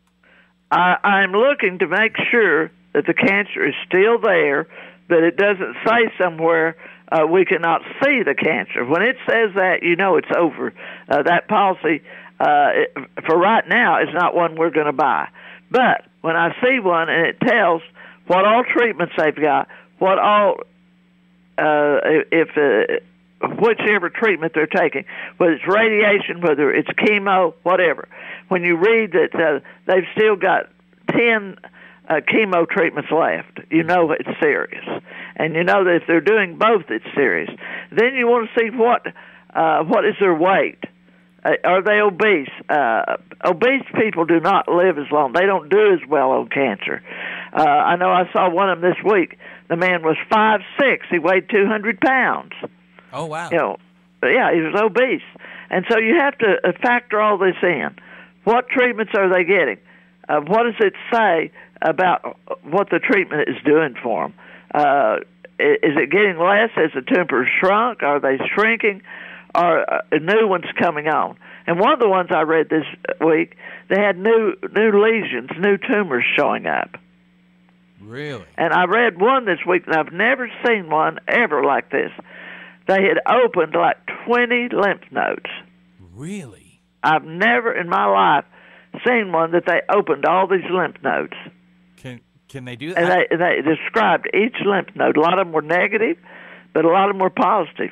I, I'm looking to make sure that the cancer is still there, but it doesn't say somewhere uh, we cannot see the cancer. When it says that, you know it's over. Uh, that policy, uh, it, for right now, is not one we're going to buy. But when I see one and it tells what all treatments they've got, what all, uh, if uh, whichever treatment they're taking, whether it's radiation, whether it's chemo, whatever. When you read that uh, they've still got ten uh, chemo treatments left, you know it's serious. And you know that if they're doing both, it's serious. Then you want to see what uh, what is their weight. Uh, are they obese? Uh, obese people do not live as long. They don't do as well on cancer. Uh, I know I saw one of them this week. The man was five six. He weighed two hundred pounds. Oh, wow. You know, yeah, he was obese. And so you have to factor all this in. What treatments are they getting? Uh, what does it say about what the treatment is doing for them? Uh, is it getting less? Has the tumor shrunk? Are they shrinking? Are uh, new ones coming on? And one of the ones I read this week, they had new new lesions, new tumors showing up. Really? And I read one this week, and I've never seen one ever like this. They had opened like twenty lymph nodes. Really? I've never in my life seen one that they opened all these lymph nodes. Can can they do that? And they, they described each lymph node. A lot of them were negative, but a lot of them were positive.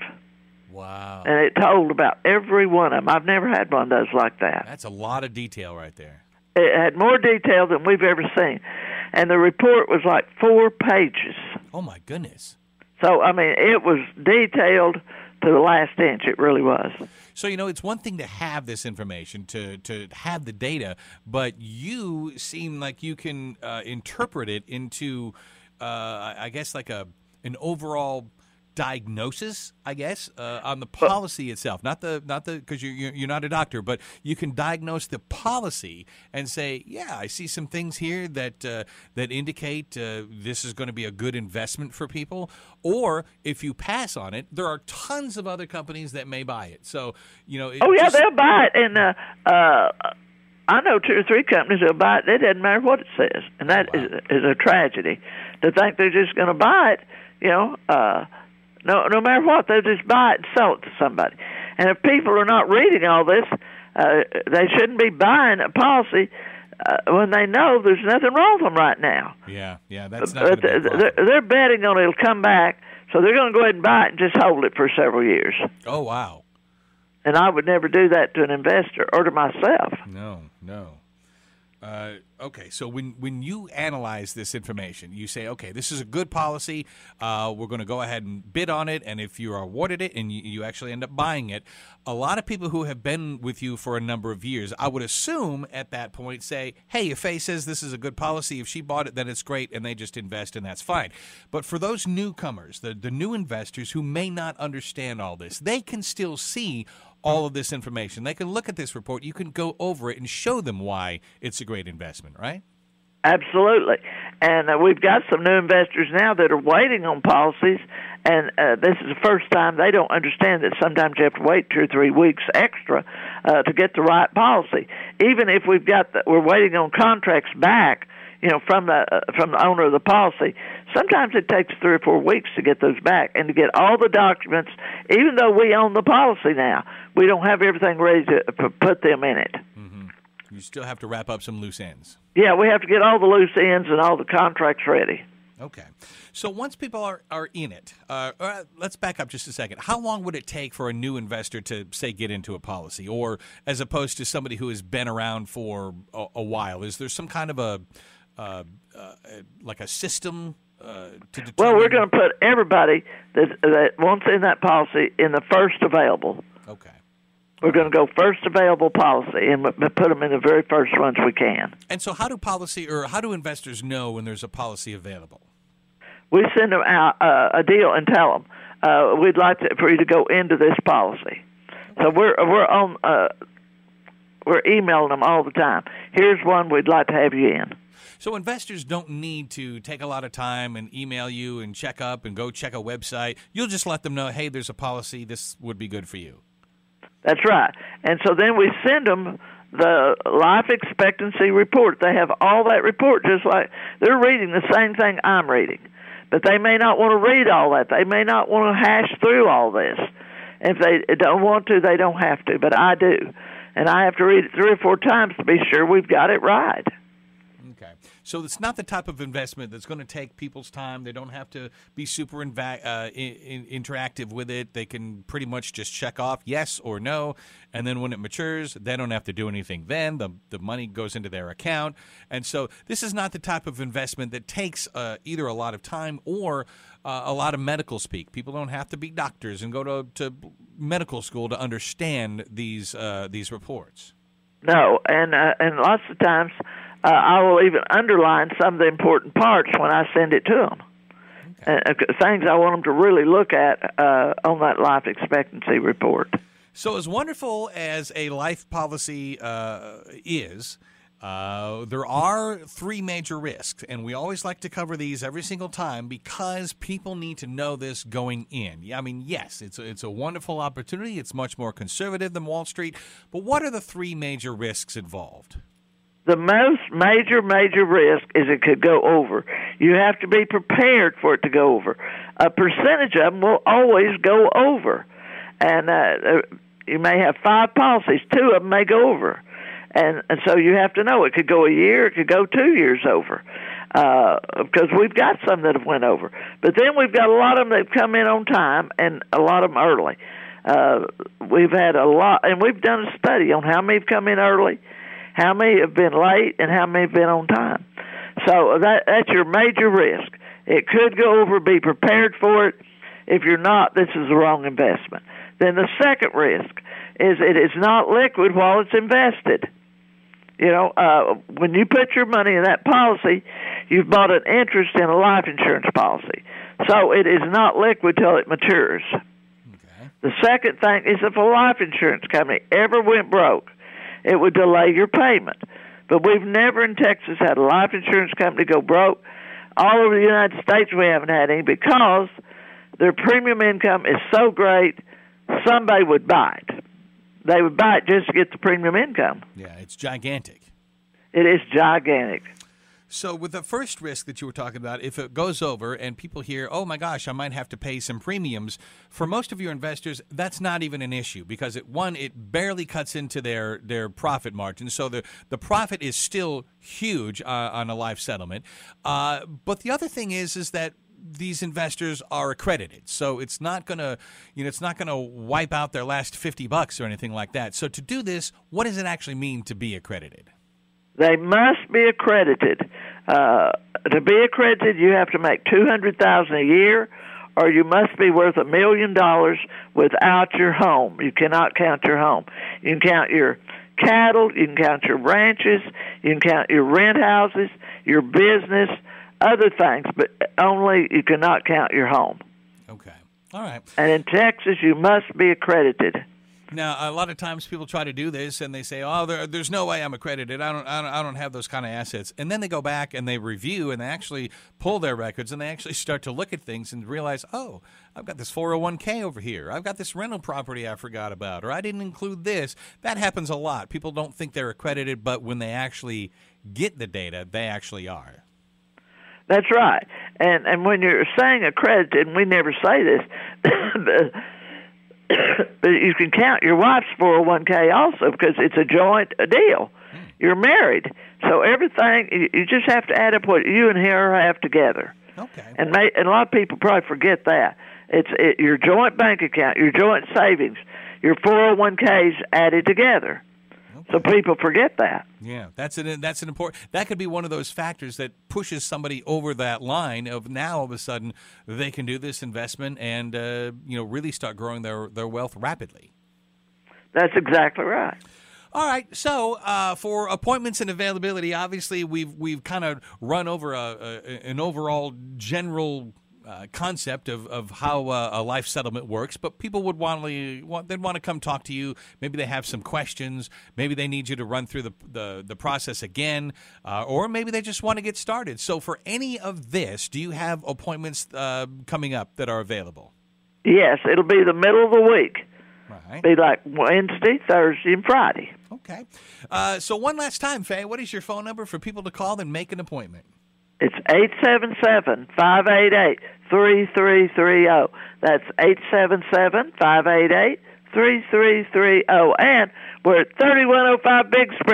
Wow. And it told about every one of them. I've never had one of those like that. That's a lot of detail right there. It had more detail than we've ever seen. And the report was like four pages. Oh, my goodness. So, I mean, it was detailed to the last inch. It really was. So, you know, it's one thing to have this information, to, to have the data, but you seem like you can uh, interpret it into, uh, I guess, like a an overall diagnosis, I guess, uh, on the policy itself. Not the not the because you're you're not a doctor, but you can diagnose the policy and say, yeah, I see some things here that uh, that indicate uh, this is going to be a good investment for people. Or if you pass on it, there are tons of other companies that may buy it. So you know. It oh yeah, just, they'll buy it, and uh, uh, I know two or three companies that'll buy it. It doesn't matter what it says, and that wow. is is a tragedy to think they're just going to buy it. You know. Uh, No, no matter what, they'll just buy it and sell it to somebody. And if people are not reading all this, uh, they shouldn't be buying a policy uh, when they know there's nothing wrong with them right now. Yeah, yeah, that's not. But they're, they're betting on it'll come back, so they're going to go ahead and buy it and just hold it for several years. Oh wow! And I would never do that to an investor or to myself. No, no. Uh, okay, so when, when you analyze this information, you say, okay, this is a good policy. Uh, we're going to go ahead and bid on it. And if you are awarded it and you, you actually end up buying it, a lot of people who have been with you for a number of years, I would assume at that point say, hey, if Faye says this is a good policy, if she bought it, then it's great, and they just invest, and that's fine. But for those newcomers, the, the new investors who may not understand all this, they can still see all of this information. They can look at this report. You can go over it and show them why it's a great investment, right? Absolutely. And uh, we've got some new investors now that are waiting on policies, and uh, this is the first time they don't understand that sometimes you have to wait two or three weeks extra uh, to get the right policy. Even if we've got the, we're waiting on contracts back, you know, from the uh, from the owner of the policy. Sometimes it takes three or four weeks to get those back and to get all the documents. Even though we own the policy now, we don't have everything ready to put them in it. Mm-hmm. You still have to wrap up some loose ends. Yeah, we have to get all the loose ends and all the contracts ready. Okay. So once people are, are in it, uh, uh, let's back up just a second. How long would it take for a new investor to, say, get into a policy, or as opposed to somebody who has been around for a, a while? Is there some kind of a Uh, uh, like a system uh, to determine? Well, we're going to put everybody that that wants in that policy in the first available. Okay. We're going to go first available policy and put them in the very first ones we can. And so, how do policy or how do investors know when there's a policy available? We send them out uh, a deal and tell them uh, we'd like to, for you to go into this policy. So we're we're on uh, we're emailing them all the time. Here's one we'd like to have you in. So investors don't need to take a lot of time and email you and check up and go check a website. You'll just let them know, hey, there's a policy. This would be good for you. That's right. And so then we send them the life expectancy report. They have all that report, just like they're reading the same thing I'm reading. But they may not want to read all that. They may not want to hash through all this. If they don't want to, they don't have to. But I do. And I have to read it three or four times to be sure we've got it right. Okay. So it's not the type of investment that's going to take people's time. They don't have to be super inva- uh, in, in, interactive with it. They can pretty much just check off yes or no. And then when it matures, they don't have to do anything then. The, the money goes into their account. And so this is not the type of investment that takes uh, either a lot of time or uh, a lot of medical speak. People don't have to be doctors and go to, to medical school to understand these uh, these reports. No, and uh, and lots of times uh, I will even underline some of the important parts when I send it to them. Okay. Uh, things I want them to really look at uh, on that life expectancy report. So as wonderful as a life policy uh, is, uh, there are three major risks, and we always like to cover these every single time because people need to know this going in. I mean, yes, it's a, it's a wonderful opportunity. It's much more conservative than Wall Street. But what are the three major risks involved? The most major, major risk is it could go over. You have to be prepared for it to go over. A percentage of them will always go over. And uh, you may have five policies. Two of them may go over. And, and so you have to know it could go a year, it could go two years over, uh, because we've got some that have went over. But then we've got a lot of them that have come in on time and a lot of them early. Uh, we've had a lot, and we've done a study on how many have come in early, how many have been late, and how many have been on time. So that that's your major risk. It could go over. Be prepared for it. If you're not, this is the wrong investment. Then the second risk is it is not liquid while it's invested. You know, uh, when you put your money in that policy, you've bought an interest in a life insurance policy. So it is not liquid till it matures. Okay. The second thing is if a life insurance company ever went broke, it would delay your payment. But we've never in Texas had a life insurance company go broke. All over the United States we haven't had any because their premium income is so great, somebody would buy it. They would buy it just to get the premium income. Yeah, it's gigantic. It is gigantic. So with the first risk that you were talking about, if it goes over and people hear, oh, my gosh, I might have to pay some premiums, for most of your investors, that's not even an issue because, it, one, it barely cuts into their, their profit margin. So the, the profit is still huge uh, on a life settlement. Uh, but the other thing is, is that these investors are accredited, so it's not going to, you know, it's not going to wipe out their last fifty bucks or anything like that. So to do this, what does it actually mean to be accredited? They must be accredited. Uh, to be accredited, you have to make two hundred thousand a year, or you must be worth a million dollars without your home. You cannot count your home. You can count your cattle, you can count your ranches, you can count your rent houses, your business, other things, but only you cannot count your home. Okay. All right. And in Texas, you must be accredited. Now, a lot of times people try to do this, and they say, "Oh, there, there's no way I'm accredited. I don't, I don't, I don't have those kind of assets." And then they go back and they review, and they actually pull their records, and they actually start to look at things and realize, "Oh, I've got this four oh one k over here. I've got this rental property I forgot about, or I didn't include this." That happens a lot. People don't think they're accredited, but when they actually get the data, they actually are. That's right. And and when you're saying accredited, and we never say this, but you can count your wife's four oh one k also because it's a joint deal. You're married. So everything, you, you just have to add up what you and her have together. Okay. And, may, and a lot of people probably forget that. It's it, your joint bank account, your joint savings, your four oh one k's added together. So people forget that. Yeah, that's an that's an important. That could be one of those factors that pushes somebody over that line of now all of a sudden they can do this investment and uh, you know really start growing their, their wealth rapidly. That's exactly right. All right, so uh, for appointments and availability, obviously we've we've kind of run over a, a, an overall general Uh, concept of, of how uh, a life settlement works, but people would want to want they'd want to come talk to you. Maybe they have some questions. Maybe they need you to run through the the, the process again, uh, or maybe they just want to get started. So for any of this, do you have appointments uh, coming up that are available? Yes, it'll be the middle of the week. Right. Be like Wednesday, Thursday, and Friday. Okay. Uh, so one last time, Faye, what is your phone number for people to call and make an appointment? It's eight seven seven, five eight eight, three three three zero. That's eight seven seven, five eight eight, three three three zero. And we're at thirty-one oh five Big Spring,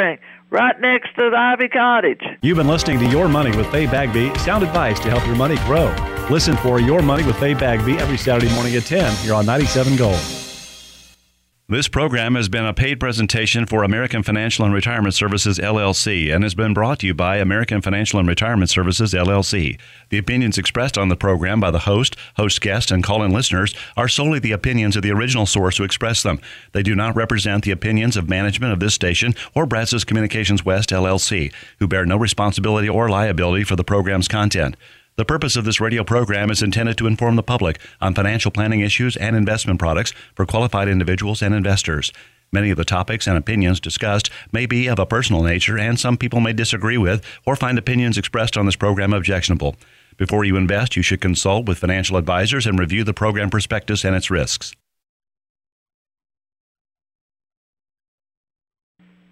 right next to the Ivy Cottage. You've been listening to Your Money with Faye Bagby, sound advice to help your money grow. Listen for Your Money with Faye Bagby every Saturday morning at ten here on ninety-seven Gold. This program has been a paid presentation for American Financial and Retirement Services, L L C, and has been brought to you by American Financial and Retirement Services, L L C. The opinions expressed on the program by the host, host guests, and call-in listeners are solely the opinions of the original source who expressed them. They do not represent the opinions of management of this station or Brazos Communications West, L L C, who bear no responsibility or liability for the program's content. The purpose of this radio program is intended to inform the public on financial planning issues and investment products for qualified individuals and investors. Many of the topics and opinions discussed may be of a personal nature, and some people may disagree with or find opinions expressed on this program objectionable. Before you invest, you should consult with financial advisors and review the program prospectus and its risks.